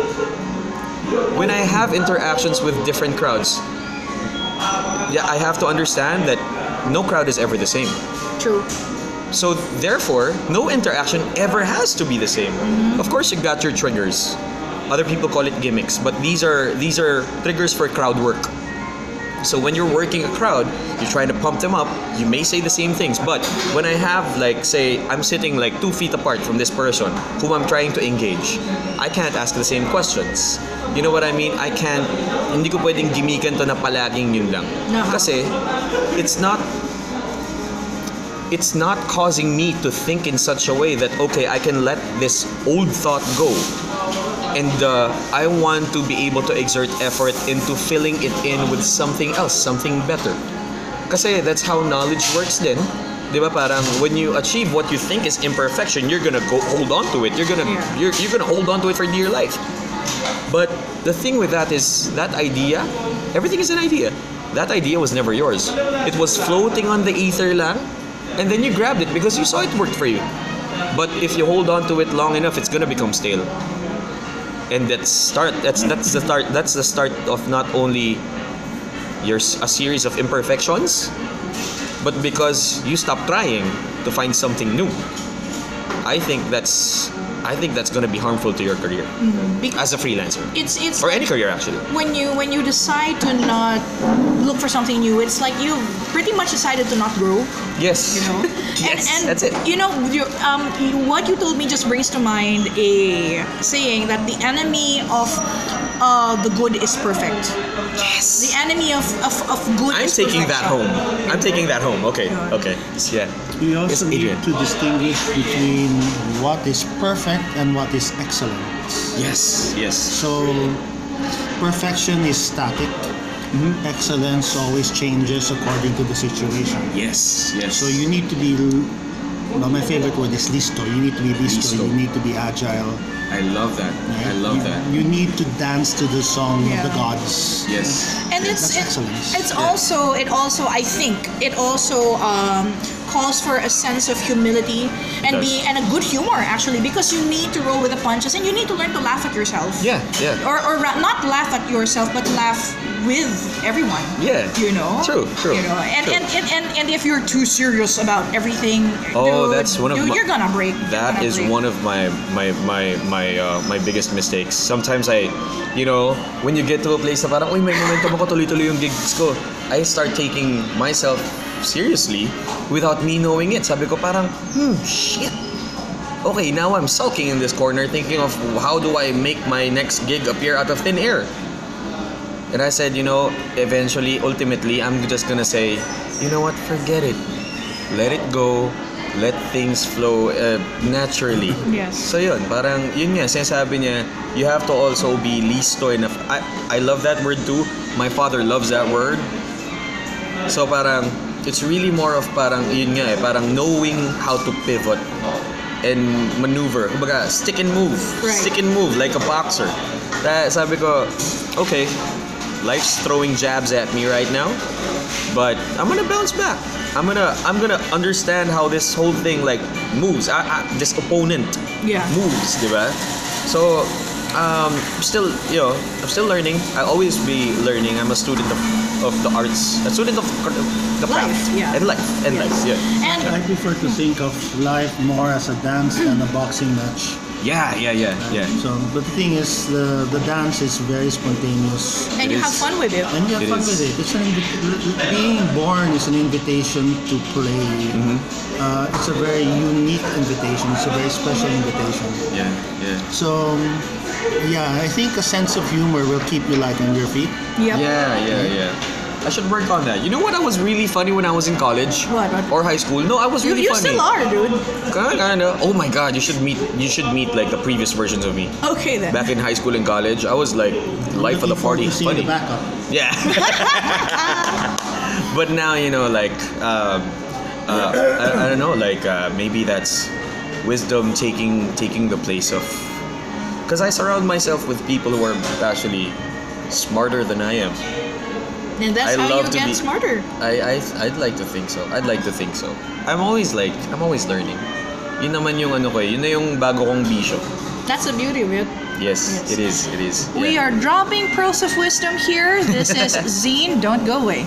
when I have interactions with different crowds, yeah, I have to understand that no crowd is ever the same. True. So therefore, no interaction ever has to be the same. Of course, you got your triggers. Other people call it gimmicks, but these are these are triggers for crowd work. So when you're working a crowd, you're trying to pump them up. You may say the same things, but when I have, like, say, I'm sitting like two feet apart from this person whom I'm trying to engage, I can't ask the same questions. You know what I mean? I can't. Hindi ko pwedeng gimikan to na palaging yun lang. No. Kasi it's not it's not causing me to think in such a way that, okay, I can let this old thought go. And uh, I want to be able to exert effort into filling it in with something else, something better. Kasi that's how knowledge works din. Di ba, parang when you achieve what you think is imperfection, you're gonna go hold on to it. You're gonna Yeah. you're, you're gonna hold on to it for dear life. But the thing with that is that idea, everything is an idea. That idea was never yours. It was floating on the ether lang, and then you grabbed it because you saw it worked for you. But if you hold on to it long enough, it's gonna become stale. And that's start. That's that's the start. That's the start of not only your s- a series of imperfections, but because you stop trying to find something new. I think that's I think that's gonna be harmful to your career Because as a freelancer it's it's or any career actually. when you when you decide to not look for something new, it's like you pretty much decided to not grow. Yes. You know, Yes, and, and that's it. You know, you, um, you- what you told me just brings to mind a saying that the enemy of uh, the good is perfect. Yes. The enemy of of, of good. I'm is taking that perfection. home. I'm taking that home. Okay. Yeah. Okay. Yeah. We also Yes, need Adrian. to distinguish between what is perfect and what is excellent. Yes. Yes. So, perfection is static. Mm-hmm. Excellence always changes according to the situation. Yes. Yes. So you need to be, well, my favorite word is listo. You need to be listo. Listo. You need to be agile. I love that. right? I love you, that. You need to dance to the song Yeah. of the gods. Yes. And it's That's it, excellence. it's also it also I think it also um, calls for a sense of humility and does. be and a good humor actually, because you need to roll with the punches and you need to learn to laugh at yourself. Yeah. Yeah. Or or ra- not laugh at yourself, but laugh with everyone. Yeah. You know. True, true, You know, and true. and, and, and and if you're too serious about everything, Oh, dude, that's one of dude, my- you're gonna break. That is one of my my my my uh, my biggest mistakes. Sometimes I, you know, when you get to a place na parang, uy, may momentum ako, tuloy-tuloy yung gigs ko, I start taking myself seriously without me knowing it. Sabi ko parang, hmm, shit. Okay, now I'm sulking in this corner thinking of how do I make my next gig appear out of thin air. And I said, you know, eventually, ultimately, I'm just gonna say, you know what, forget it. Let it go. Let things flow uh, naturally. Yes. So yun, parang yun nga, sinasabi niya, you have to also be listo enough. I, I love that word too. My father loves that word. So parang, it's really more of parang, yun nga eh, parang knowing how to pivot and maneuver. Kumbaga, stick and move. Right. Stick and move like a boxer. Kaya sabi ko, okay, life's throwing jabs at me right now, but I'm gonna bounce back. I'm gonna I'm gonna understand how this whole thing like moves. I, I, this opponent Yeah. moves, diba? So um, I'm still you know I'm still learning. I always be learning. I'm a student of, of the arts, a student of the craft Life, yeah. and life and Yes. life. Yeah. And I prefer to think of life more as a dance than a boxing match. Yeah, yeah, yeah, yeah. So, but the thing is, the the dance is very spontaneous, and It you have is. fun with it. and you have It fun is. with it. It's an invi- being born is an invitation to play. Mm-hmm. Uh, it's a very unique invitation. It's a very special invitation. Yeah, yeah. So, um, yeah, I think a sense of humor will keep you light on your feet. Yep. Yeah, yeah, yeah. I should work on that. You know what? I was really funny when I was in college What, what? or high school. No, I was You, really you funny. still are, dude. Kinda, kinda. Oh my god, you should meet. You should meet like the previous versions of me. Okay then. Back in high school and college, I was like life of the Looking forward party, to seeing funny. the backup. Yeah. But now you know, like, um, uh, I, I don't know, like uh, maybe that's wisdom taking taking the place of. Because I surround myself with people who are actually smarter than I am. And that's I how love you to get be- smarter. I, I I'd like to think so. I'd like to think so. I'm always like, I'm always learning. Yun naman yung ano ko eh. Yun na yung bago kong bisyo. That's the beauty of it. Yes, Yes. it is. It is. We yeah. are dropping pearls of wisdom here. This is Zine. Don't go away.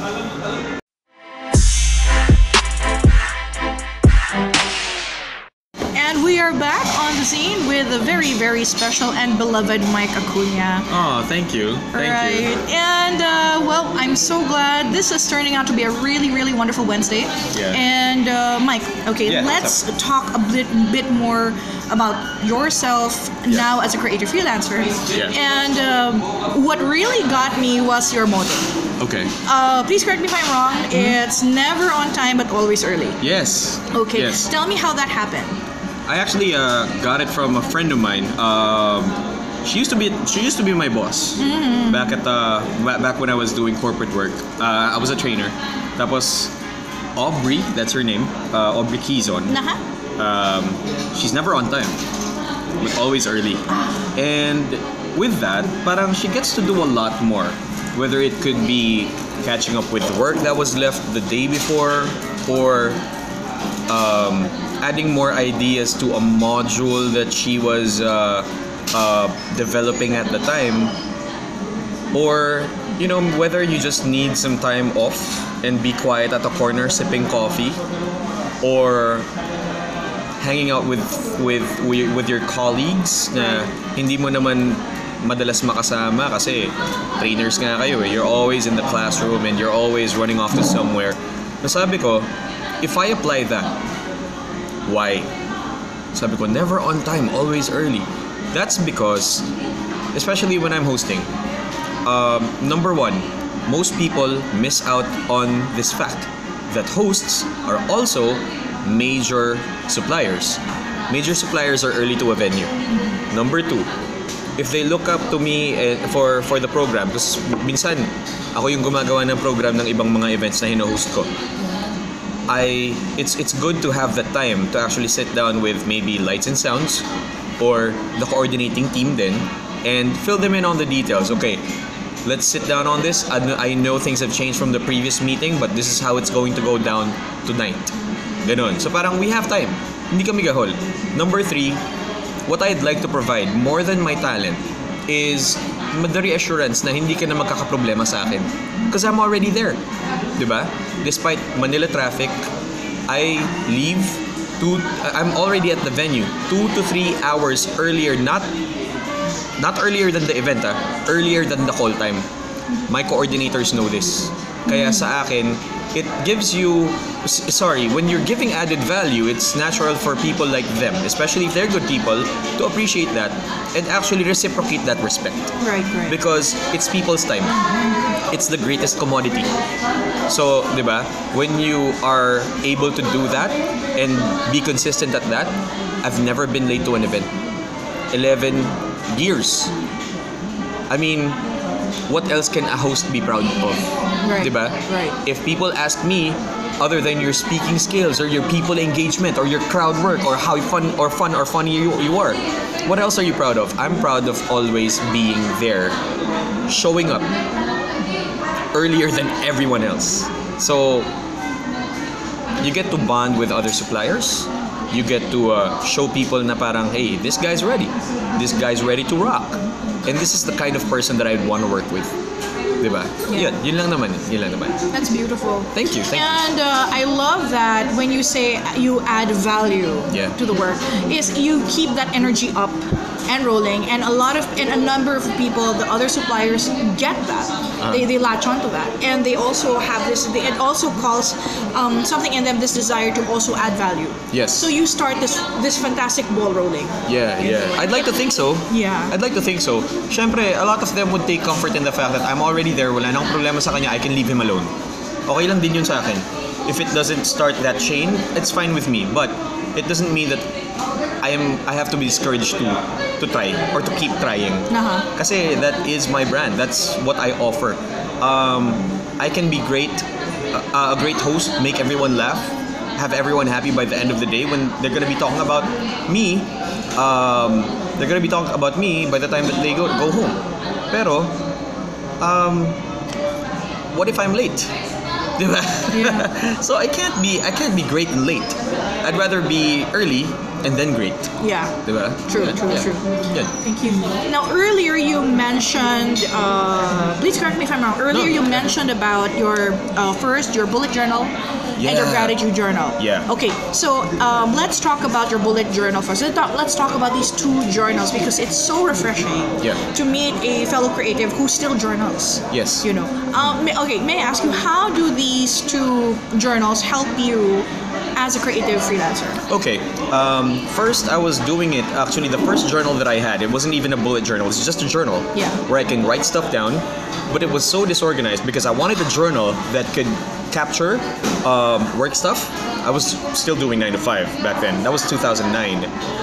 And we are are back on the scene with a very, very special and beloved Mike Acuna. Oh, thank you. Thank right. you. And, uh, well, I'm so glad this is turning out to be a really, really wonderful Wednesday. Yeah. And, uh, Mike, okay, Yeah, let's what's talk a bit, bit more about yourself Yeah. now as a creative freelancer. Yeah. And um, what really got me was your motto. Okay. Uh, please correct me if I'm wrong. It's never on time, but always early. Yes. Okay. Yes. Tell me how that happened. I actually uh, got it from a friend of mine. Um, she used to be she used to be my boss back at the ba- back when I was doing corporate work. Uh, I was a trainer. That was Aubrey. That's her name. Uh, Aubrey Quizon. Naha? Um, she's never on time, but always early. And with that, parang she gets to do a lot more. Whether it could be catching up with work that was left the day before, or um, adding more ideas to a module that she was uh, uh, developing at the time, or you know, whether you just need some time off and be quiet at a corner sipping coffee, or hanging out with with with, with your colleagues na hindi mo naman madalas makasama kasi trainers nga kayo eh. You're always in the classroom and you're always running off to somewhere. Nasabi ko, if I apply that, why? Sabi ko, never on time, always early. That's because, especially when I'm hosting, um, number one, most people miss out on this fact that hosts are also major suppliers. Major suppliers are early to a venue. Number two, if they look up to me eh, for for the program, because minsan ako yung gumagawa ng program ng ibang mga events na hino-host ko, I it's it's good to have the time to actually sit down with maybe lights and sounds or the coordinating team then and fill them in on the details. Okay, let's sit down on this. I know, I know things have changed from the previous meeting, but this is how it's going to go down tonight. Ganon. So parang we have time. Hindi kami gahol. Number three, what I'd like to provide more than my talent is the reassurance na hindi ka na magkakaproblema sa akin. Because I'm already there. Diba? Despite Manila traffic, I leave two, I'm already at the venue two to three hours earlier, not not earlier than the event, ah, earlier than the call time. My coordinators know this. Kaya sa akin, it gives you, sorry, when you're giving added value, it's natural for people like them, especially if they're good people, to appreciate that and actually reciprocate that respect. Right, right. Because it's people's time. It's the greatest commodity. So, di ba, when you are able to do that and be consistent at that, I've never been late to an event. eleven years. I mean, what else can a host be proud of? Right, Diba? right. If people ask me, other than your speaking skills or your people engagement or your crowd work or how fun or fun or funny you, you are, what else are you proud of? I'm proud of always being there, showing up earlier than everyone else. So you get to bond with other suppliers. You get to uh, show people na parang, hey, this guy's ready. This guy's ready to rock. And this is the kind of person that I'd want to work with. Diba? Yeah. Yun, yun lang naman. Yun lang naman. That's beautiful. Thank you. Thank you. And uh, I love that when you say you add value Yeah. to the work, is you keep that energy up and rolling, and a lot of and a number of people, the other suppliers, get that. Uh-huh. They they latch onto that, and they also have this. They, it also calls um, something in them this desire to also add value. Yes. So you start this this fantastic ball rolling. Yeah, yeah. I'd like to think so. Yeah. I'd like to think so. Siyempre, a lot of them would take comfort in the fact that I'm already there, wala nang problema sa kanya, I can leave him alone. Okay lang din yun sa akin. If it doesn't start that chain, it's fine with me. But it doesn't mean that I am I have to be discouraged to to try or to keep trying. Uh-huh. Kasi that is my brand. That's what I offer. Um, I can be great, uh, a great host, make everyone laugh, have everyone happy by the end of the day when they're gonna be talking about me. Um, they're gonna be talking about me by the time that they go go home. Pero, um, what if I'm late? Diba? Yeah. So I can't be I can't be great and late. I'd rather be early and then great. Yeah. Diba? True, Yeah, true, yeah. true. Good. Thank you. Now, earlier you mentioned, uh, please correct me if I'm wrong. Earlier No. you mentioned about your uh, first your bullet journal and your Yeah. gratitude journal. Yeah. Okay, so um, let's talk about your bullet journal first. Let's talk, let's talk about these two journals because it's so refreshing Yeah. to meet a fellow creative who still journals. Yes. You know. Um, may, okay, may I ask you, how do these two journals help you as a creative freelancer? Okay. Um, first, I was doing it. Actually, the first journal that I had, it wasn't even a bullet journal. It's just a journal Yeah. where I can write stuff down. But it was so disorganized because I wanted a journal that could capture um, work stuff. I was still doing nine to five back then. That was two thousand nine.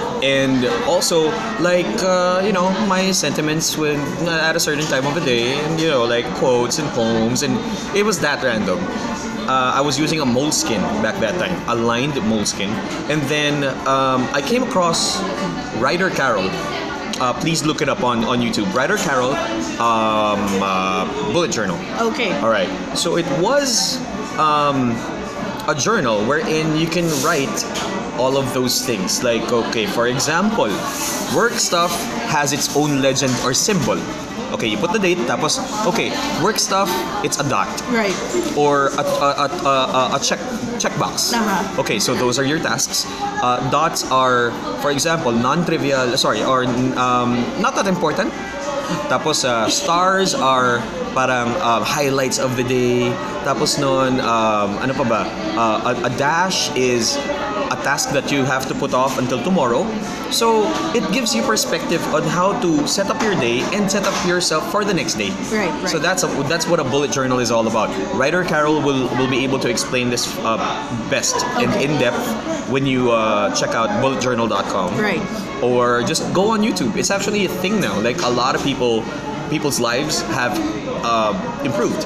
And also, like, uh, you know, my sentiments when at a certain time of the day, and, you know, like quotes and poems, and it was that random. Uh, I was using a Moleskine back that time, a lined Moleskine. And then um, I came across Ryder Carroll. Uh, please look it up on, on YouTube. Ryder Carroll, um, uh, bullet journal. Okay. All right. So it was um, a journal wherein you can write all of those things. Like, okay, for example, work stuff has its own legend or symbol. Okay, you put the date, tapos, okay, work stuff, it's a dot. Right. Or a, a, a, a, a check checkbox. Uh-huh. Okay, so those are your tasks. Uh, dots are, for example, non-trivial, sorry, or um, not that important. Tapos uh, stars are parang um, highlights of the day. Tapos nun, um, ano pa ba? Uh, a, a dash is a task that you have to put off until tomorrow. So it gives you perspective on how to set up your day and set up yourself for the next day. Right, right. So that's a, that's what a bullet journal is all about. Ryder Carroll will will be able to explain this uh, best and Okay. in depth when you uh, check out bullet journal dot com. Right. Or just go on YouTube. It's actually a thing now. Like a lot of people, people's lives have uh, improved.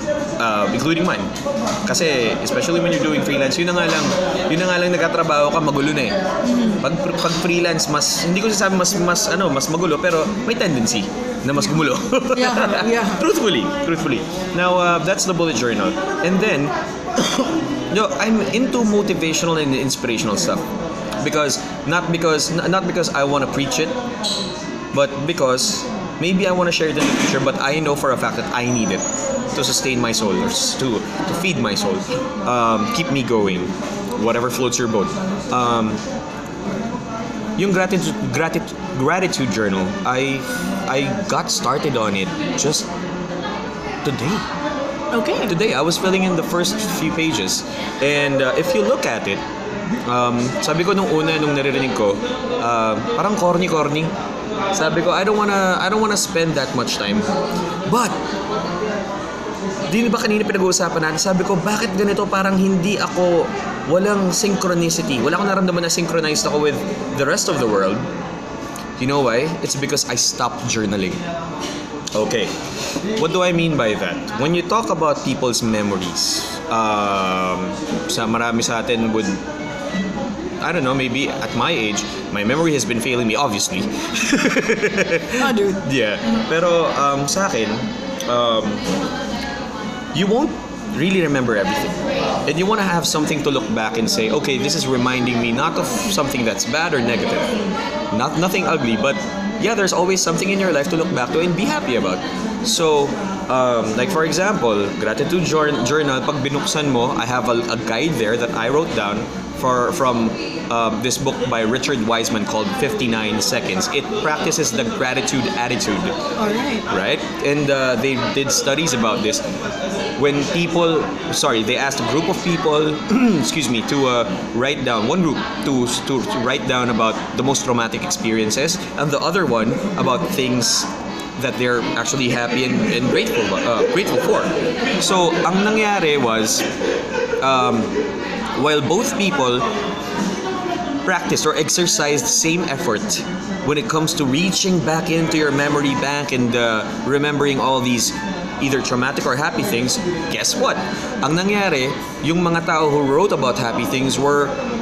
Uh, including mine. Kasi, especially when you're doing freelance, yun na nga lang, yun na nga lang nagkatrabaho ka, magulo na eh. Pag, pag freelance, mas, hindi ko sasabi mas, mas, ano, mas magulo, pero may tendency na mas gumulo. Yeah, yeah. Truthfully, truthfully. Now, uh, that's the bullet journal. And then, you know, I'm into motivational and inspirational stuff. Because, not because, not because I want to preach it, but because maybe I want to share it in the future, but I know for a fact that I need it to sustain my soul, or to, to feed my soul, um, keep me going, whatever floats your boat. Um, yung gratitude, gratitude, gratitude journal, I, I got started on it just today. Okay. Today, I was filling in the first few pages. And uh, if you look at it, um, sabi ko nung una, nung naririnig ko, uh, parang corny-corny. Sabi ko, I don't wanna, I don't wanna spend that much time. But, di ba kanina pinag-uusapan natin, sabi ko, bakit ganito parang hindi ako, walang synchronicity. Wala akong naramdaman na synchronized ako with the rest of the world. You know why? It's because I stopped journaling. Okay. What do I mean by that? When you talk about people's memories, um, sa marami sa atin would, I don't know, maybe at my age, my memory has been failing me, obviously. Oh, dude. Yeah. Pero um, sa akin, um, you won't really remember everything. And you want to have something to look back and say, okay, this is reminding me not of something that's bad or negative. Not nothing ugly, but yeah, there's always something in your life to look back to and be happy about. So, um, like for example, gratitude jour- journal, pag binuksan mo, I have a, a guide there that I wrote down for from um, this book by Richard Wiseman called fifty-nine seconds. It practices the gratitude attitude. All right. Right? And uh, they did studies about this. When people, sorry, they asked a group of people, excuse me, to uh, write down, one group to, to, to write down about the most traumatic experiences, and the other one about things that they're actually happy and, and grateful uh, grateful for. So, ang nangyari was, um, while both people practiced or exercised the same effort when it comes to reaching back into your memory bank and uh, remembering all these either traumatic or happy things, guess what? Ang nangyari, yung mga tao who wrote about happy things were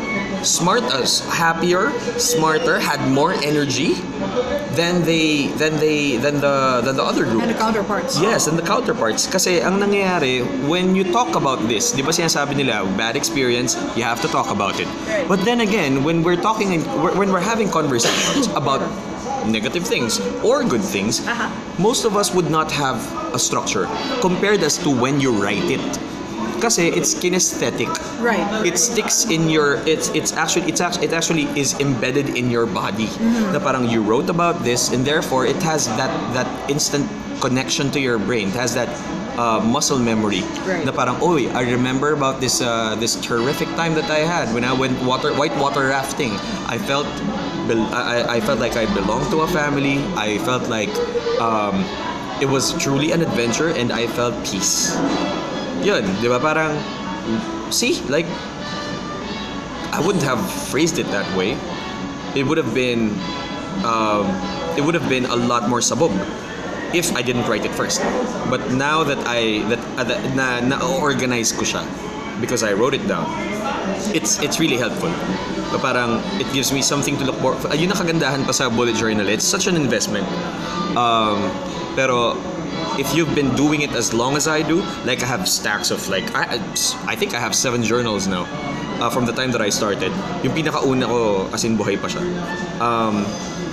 smart, uh, happier, smarter, had more energy than they than they than the than the other group. And the counterparts. Yes, and the counterparts. Kasi ang nangyayari, when you talk about this, di ba sinasabi nila, bad experience, you have to talk about it. Right. But then again, when we're talking, when we're having conversations about negative things or good things, Uh-huh. most of us would not have a structure compared as to when you write it. Kasi it's kinesthetic. Right. It sticks in your it's it's actually it's actually it actually is embedded in your body. Mm-hmm. Na parang you wrote about this and therefore it has that that instant connection to your brain. It has that uh, muscle memory. Right. Na parang, oh, I remember about this uh, this terrific time that I had when I went water white water rafting. I felt bel- I, I felt like I belonged to a family. I felt like um, it was truly an adventure and I felt peace. Yun, di ba? Parang, see, like, I wouldn't have phrased it that way. It would have been, um, it would have been a lot more sabog if I didn't write it first. But now that I, that, uh, that na, na-organize ko siya because I wrote it down, it's it's really helpful. But parang, it gives me something to look for. Ayun ang kagandahan pa sa bullet journal. It's such an investment. Um, pero, if you've been doing it as long as I do, like I have stacks of like I I think I have seven journals now uh, from the time that I started. Yung pinakauna ko as in buhay pa siya. Um,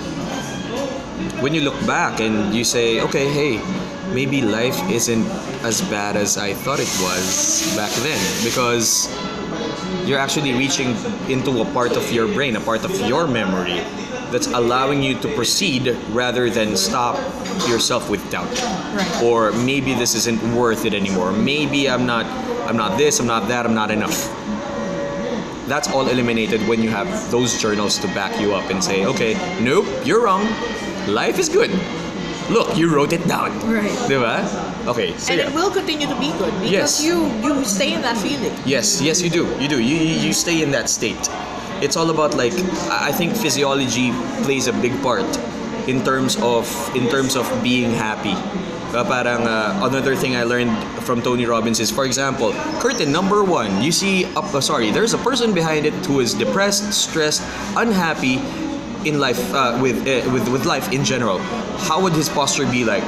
when you look back and you say, okay, hey, maybe life isn't as bad as I thought it was back then because you're actually reaching into a part of your brain, a part of your memory that's allowing you to proceed rather than stop yourself with doubt. Right. Or maybe this isn't worth it anymore. Maybe I'm not I'm not this, I'm not that, I'm not enough. That's all eliminated when you have those journals to back you up and say, okay, nope, you're wrong. Life is good. Look, you wrote it down. Right. Diba? Okay, so And yeah. it will continue to be good because Yes. you you stay in that feeling. Yes, yes, you do. You do. You, you you stay in that state. It's all about like I I think physiology plays a big part in terms of in terms of being happy. Uh, parang uh, another thing I learned from Tony Robbins is, for example, curtain number one. You see, up, uh, sorry, there's a person behind it who is depressed, stressed, unhappy in life uh, with uh, with with life in general. How would his posture be like?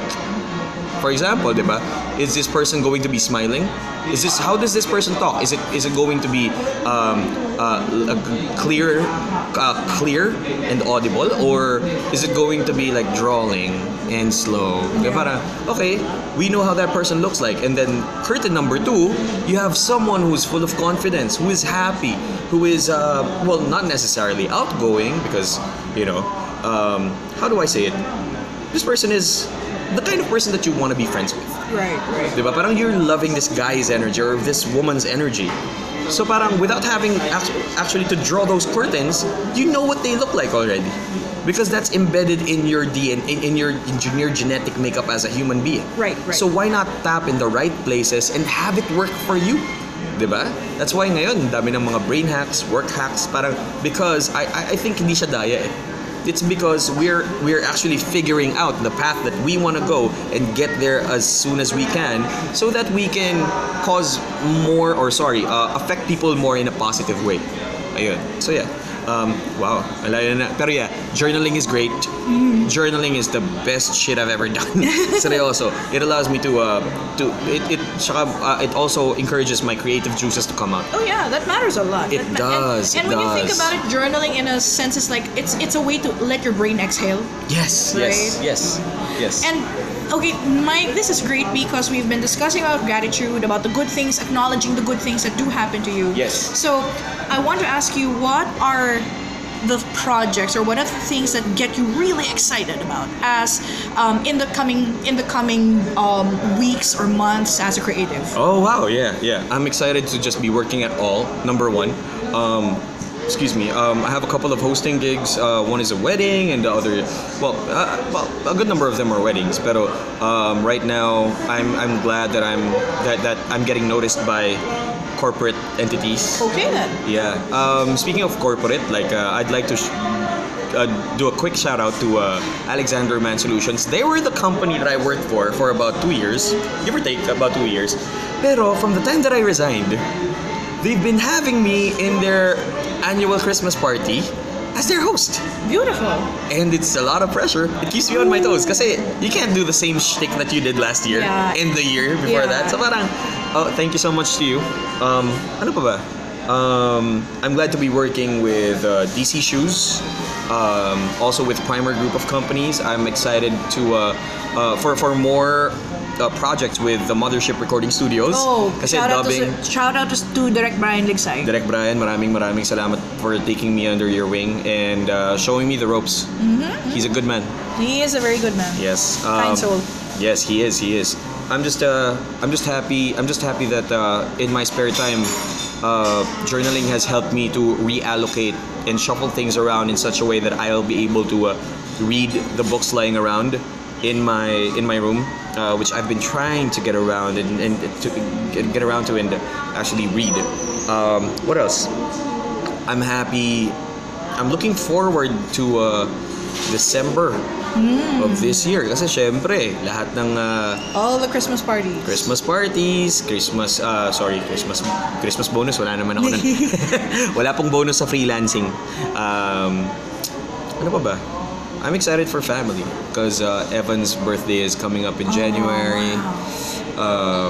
For example, diba? Is this person going to be smiling? Is this how does this person talk? Is it is it going to be um, uh, clear, uh, clear and audible, or is it going to be like drawling and slow? Diba? Parang, okay, we know how that person looks like, and then curtain number two, you have someone who's full of confidence, who is happy, who is uh, well, not necessarily outgoing because you know um, how do I say it? This person is the kind of person that you want to be friends with. Right, right. Diba? Parang you're loving this guy's energy or this woman's energy. So parang without having act- actually to draw those curtains, you know what they look like already. Because that's embedded in your D N A, in, in your in your genetic makeup as a human being. Right, right. So why not tap in the right places and have it work for you? Diba? That's why ngayon, dami ng mga brain hacks, work hacks, parang because I I, I think hindi siya daya eh. It's because we're we're actually figuring out the path that we want to go and get there as soon as we can, so that we can cause more or sorry uh, affect people more in a positive way. Ayun. So yeah. Um, wow. Alala na. Pero yeah, journaling is great. Journaling is the best shit I've ever done. Seryoso. It allows me to uh to it it tsaka, uh, it also encourages my creative juices to come out. Oh yeah, that matters a lot. It That ma- does, And, and it when you think does. about it, journaling in a sense is like it's it's a way to let your brain exhale. Yes. Right. Yes. Yes. Yes. And okay, Mike, this is great because we've been discussing about gratitude, about the good things, acknowledging the good things that do happen to you. Yes. So I want to ask you, what are the projects or what are the things that get you really excited about as um, in the coming in the coming um, weeks or months as a creative? Oh wow, yeah, yeah. I'm excited to just be working at all. Number one, um, excuse me. Um, I have a couple of hosting gigs. Uh, one is a wedding, and the other, well, uh, well, a good number of them are weddings. Pero um, right now, I'm I'm glad that I'm that that I'm getting noticed by corporate entities. Okay then. Yeah. Um, speaking of corporate, like uh, I'd like to sh- uh, do a quick shout out to uh, Alexander Man Solutions. They were the company that I worked for for about two years, give or take about two years. Pero from the time that I resigned, they've been having me in their annual Christmas party as their host. Beautiful. And it's a lot of pressure. It keeps me on my toes kasi you can't do the same shtick that you did last year Yeah. and the year before Yeah. that. So parang, oh, thank you so much to you. Um, ano pa ba? Um, I'm glad to be working with uh, D C Shoes, um, also with Primer Group of companies. I'm excited to uh, uh, for for more uh, projects with the Mothership Recording Studios. Oh, kasi shout out, dubbing. to, shout out to, to Direct Brian Ligsay. Direk Brian, maraming maraming salamat for taking me under your wing and uh, showing me the ropes. Mm-hmm. He's a good man. He is a very good man. Yes. Kind um, soul. Yes, he is. He is. I'm just uh, I'm just happy. I'm just happy that uh, in my spare time, uh, journaling has helped me to reallocate and shuffle things around in such a way that I'll be able to uh, read the books lying around in my in my room, uh, which I've been trying to get around and, and to get, get around to and actually read. Um, what else? I'm happy. I'm looking forward to uh, December Mm. of this year kasi syempre lahat ng uh, All the Christmas parties. Christmas parties, Christmas uh, sorry, Christmas Christmas bonus wala naman ako nun. Wala pong bonus sa freelancing. Um, ano pa ba? I'm excited for family because uh, Evan's birthday is coming up in January. wow. Um,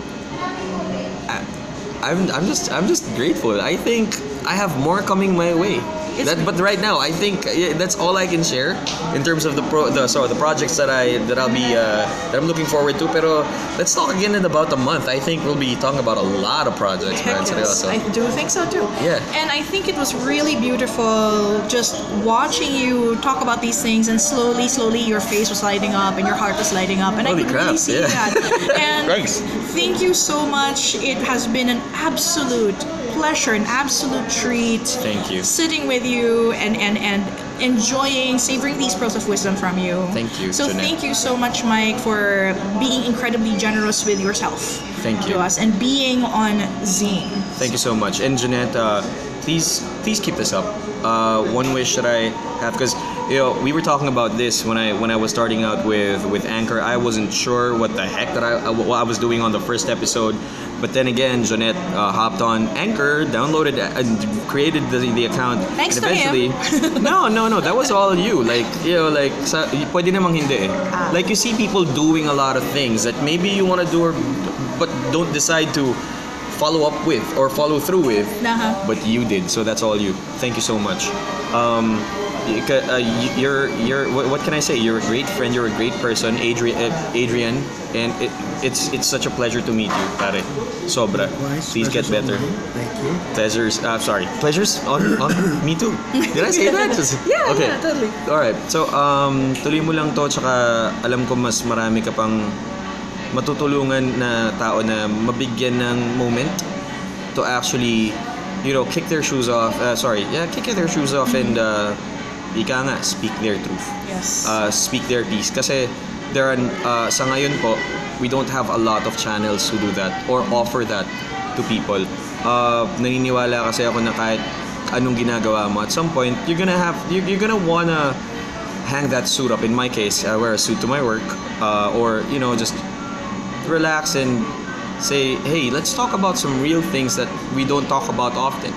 I, I'm I'm just I'm just grateful. I think I have more coming my way. It's- That, but right now, I think yeah, that's all I can share in terms of the pro, the sorry, the projects that I that I'll be uh, that I'm looking forward to. Pero let's talk again in about a month. I think we'll be talking about a lot of projects, man. Heck yes. Seryoso. I do think so too. Yeah. And I think it was really beautiful just watching you talk about these things and slowly, slowly your face was lighting up and your heart was lighting up. And Holy I could crap, really see yeah. that. And Thanks. thank you so much. It has been an absolute pleasure, an absolute treat. Thank you. Sitting with you and, and, and enjoying, savoring these pearls of wisdom from you. Thank you, So Jeanette. thank you so much, Mike, for being incredibly generous with yourself. Thank To you. us and being on Zine. Thank you so much. And Jeanette, uh, please please keep this up. Uh, one wish that I have, because you know we were talking about this when I when I was starting out with with Anchor. I wasn't sure what the heck that I what I was doing on the first episode, but then again, Jeanette uh, hopped on Anchor, downloaded and created the the account. Thanks and to eventually, him. no, no, no, that was all you. Like you know, like sa, pwede namang hindi. Eh. Ah. Like you see people doing a lot of things that maybe you want to do, or, but don't decide to follow up with or follow through with. Uh-huh. But you did, so that's all you. Thank you so much. Um, y- ka- uh, y- you're you're what, what can I say? You're a great friend. You're a great person, Adrian. Uh, Adrian, and it, it's it's such a pleasure to meet you, pare. Sobra. Likewise, Please get pleasure's better. all mine. Thank you. Pleasures. Uh, sorry, pleasures on on me too. Did I say that? Yeah, Okay. yeah, totally. All right. So um, tuloy mo lang to. Tsaka alam ko mas marami ka pang matutulungan na tao na mabigyan ng moment to actually, you know, kick their shoes off. Uh, sorry, yeah, kick their shoes off and uh, ika nga, speak their truth. Yes. Uh, speak their piece. Kasi there are, uh, sa ngayon po, we don't have a lot of channels who do that or offer that to people. Uh, naniniwala kasi ako na kahit anong ginagawa mo, at some point, you're gonna have, you're, you're gonna wanna hang that suit up. In my case, I wear a suit to my work, uh, or, you know, just relax and say, hey, let's talk about some real things that we don't talk about often.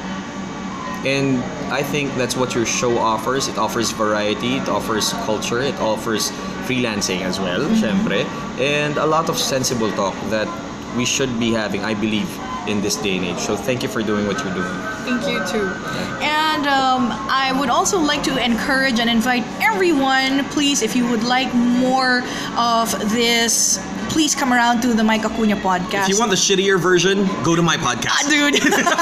And I think that's what your show offers. It offers variety, it offers culture, it offers freelancing as well, syempre. And a lot of sensible talk that we should be having, I believe, in this day and age. So thank you for doing what you're doing. Thank you too. And um, I would also like to encourage and invite everyone, please, if you would like more of this, please come around to the Mike Acuna podcast. If you want the shittier version, go to my podcast. Ah, dude.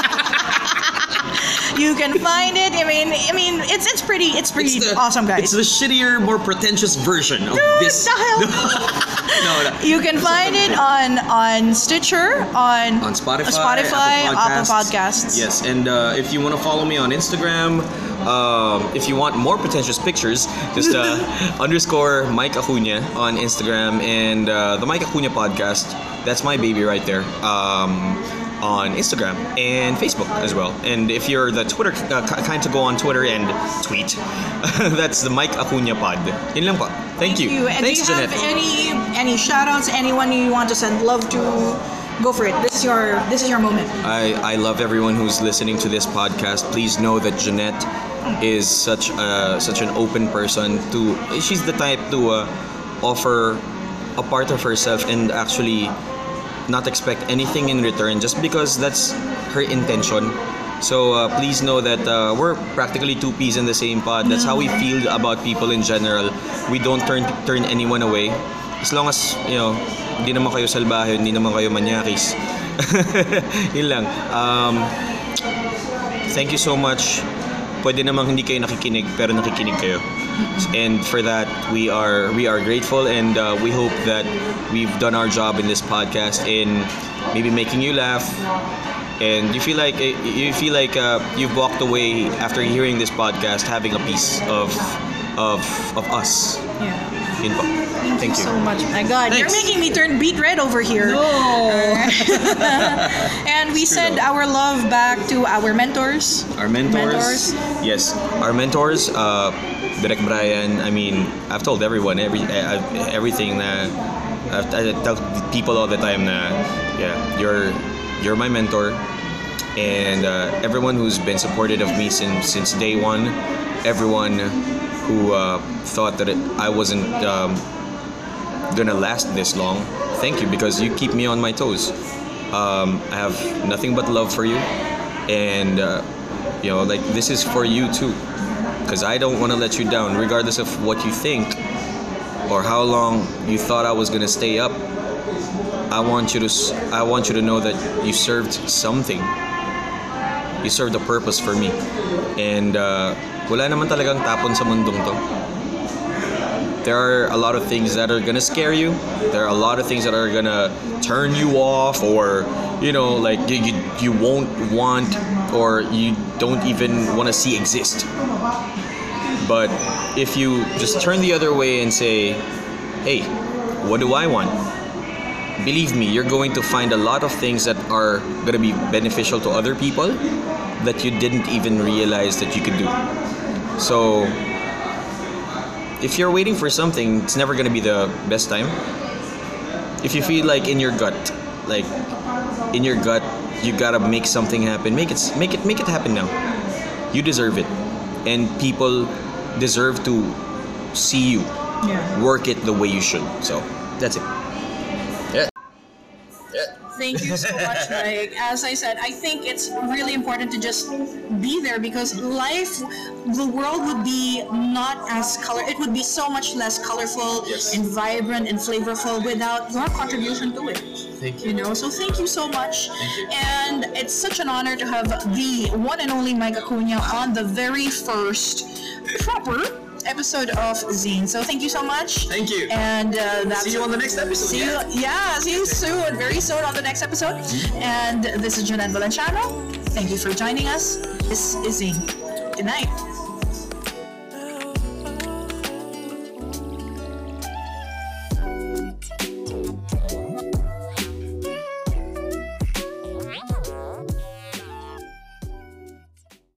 You can find it. I mean, I mean, it's it's pretty, it's pretty It's the- awesome, guys. It's the shittier, more pretentious version of Dude, this. the hell? no, no. You can find it on on Stitcher, on On Spotify, Spotify, Apple Apple Podcasts. Yes, and uh, if you want to follow me on Instagram, um, if you want more pretentious pictures, just uh, underscore Mike Acuna on Instagram and uh, the Mike Acuna podcast. That's my baby right there. Um, on Instagram and Facebook as well. And if you're the Twitter uh, k- kind to go on Twitter and tweet, that's the Mike Acuna pod. Yun lang po. Thank, you. And Thanks, do you Jeanette. have any any shout outs, anyone you want to send love to? Go for it. This is your this is your moment. I, I love everyone who's listening to this podcast. Please know that Jeanette is such a, such an open person. To she's the type to uh, offer a part of herself and actually not expect anything in return just because that's her intention. So uh, please know that uh, we're practically two peas in the same pod. That's how we feel about people in general. We don't turn turn anyone away. As long as, you know, hindi naman kayo salbahe, hindi naman kayo manyakis. Yun lang. Um, thank you so much. Pwede namang hindi kayo nakikinig, pero nakikinig kayo. And for that, we are we are grateful, and uh, we hope that we've done our job in this podcast in maybe making you laugh. And you feel like you feel like uh, you've walked away after hearing this podcast having a piece of of of us. Yeah. Yun po. Thank, Thank you you so much. My God, Thanks. you're making me turn beet red over here. No. And we It's true send though. our love back to our mentors. Our mentors, Mentors. yes, our mentors, uh, Direk Brian. I mean, I've told everyone every uh, everything that I've, I tell people all the time that yeah, you're you're my mentor, and uh, everyone who's been supportive of me since since day one, everyone who uh, thought that it, I wasn't um, gonna last this long. Thank you, because you keep me on my toes. Um, I have nothing but love for you, and uh, you know, like this is for you too, because I don't want to let you down, regardless of what you think or how long you thought I was gonna stay up. I want you to, s- I want you to know that you served something. You served a purpose for me, and uh, wala naman talagang tapon sa mundong to. There are a lot of things that are gonna scare you. There are a lot of things that are gonna turn you off, or you know, like you you, you won't want, or you don't even want to see exist. But if you just turn the other way and say, "Hey, what do I want?" Believe me, you're going to find a lot of things that are gonna be beneficial to other people that you didn't even realize that you could do. So if you're waiting for something, it's never gonna be the best time. If you feel like in your gut, like in your gut, you gotta make something happen. Make it, make it, make it happen now. You deserve it, and people deserve to see you Yeah. work it the way you should. So that's it. Yeah. Thank you so much, Mike. As I said, I think it's really important to just be there, because life, the world would be not as color. It would be so much less colorful Yes. and vibrant and flavorful without your contribution to it. Thank You know, so thank you so much. And it's such an honor to have the one and only Mike Acuna on the very first proper episode of Zine. So thank you so much. Thank you. And uh, that's See you on the next episode. See you, yeah, see you soon, very soon on the next episode. And this is Jeanette Valenciano. Thank you for joining us. This is Zine. Good night.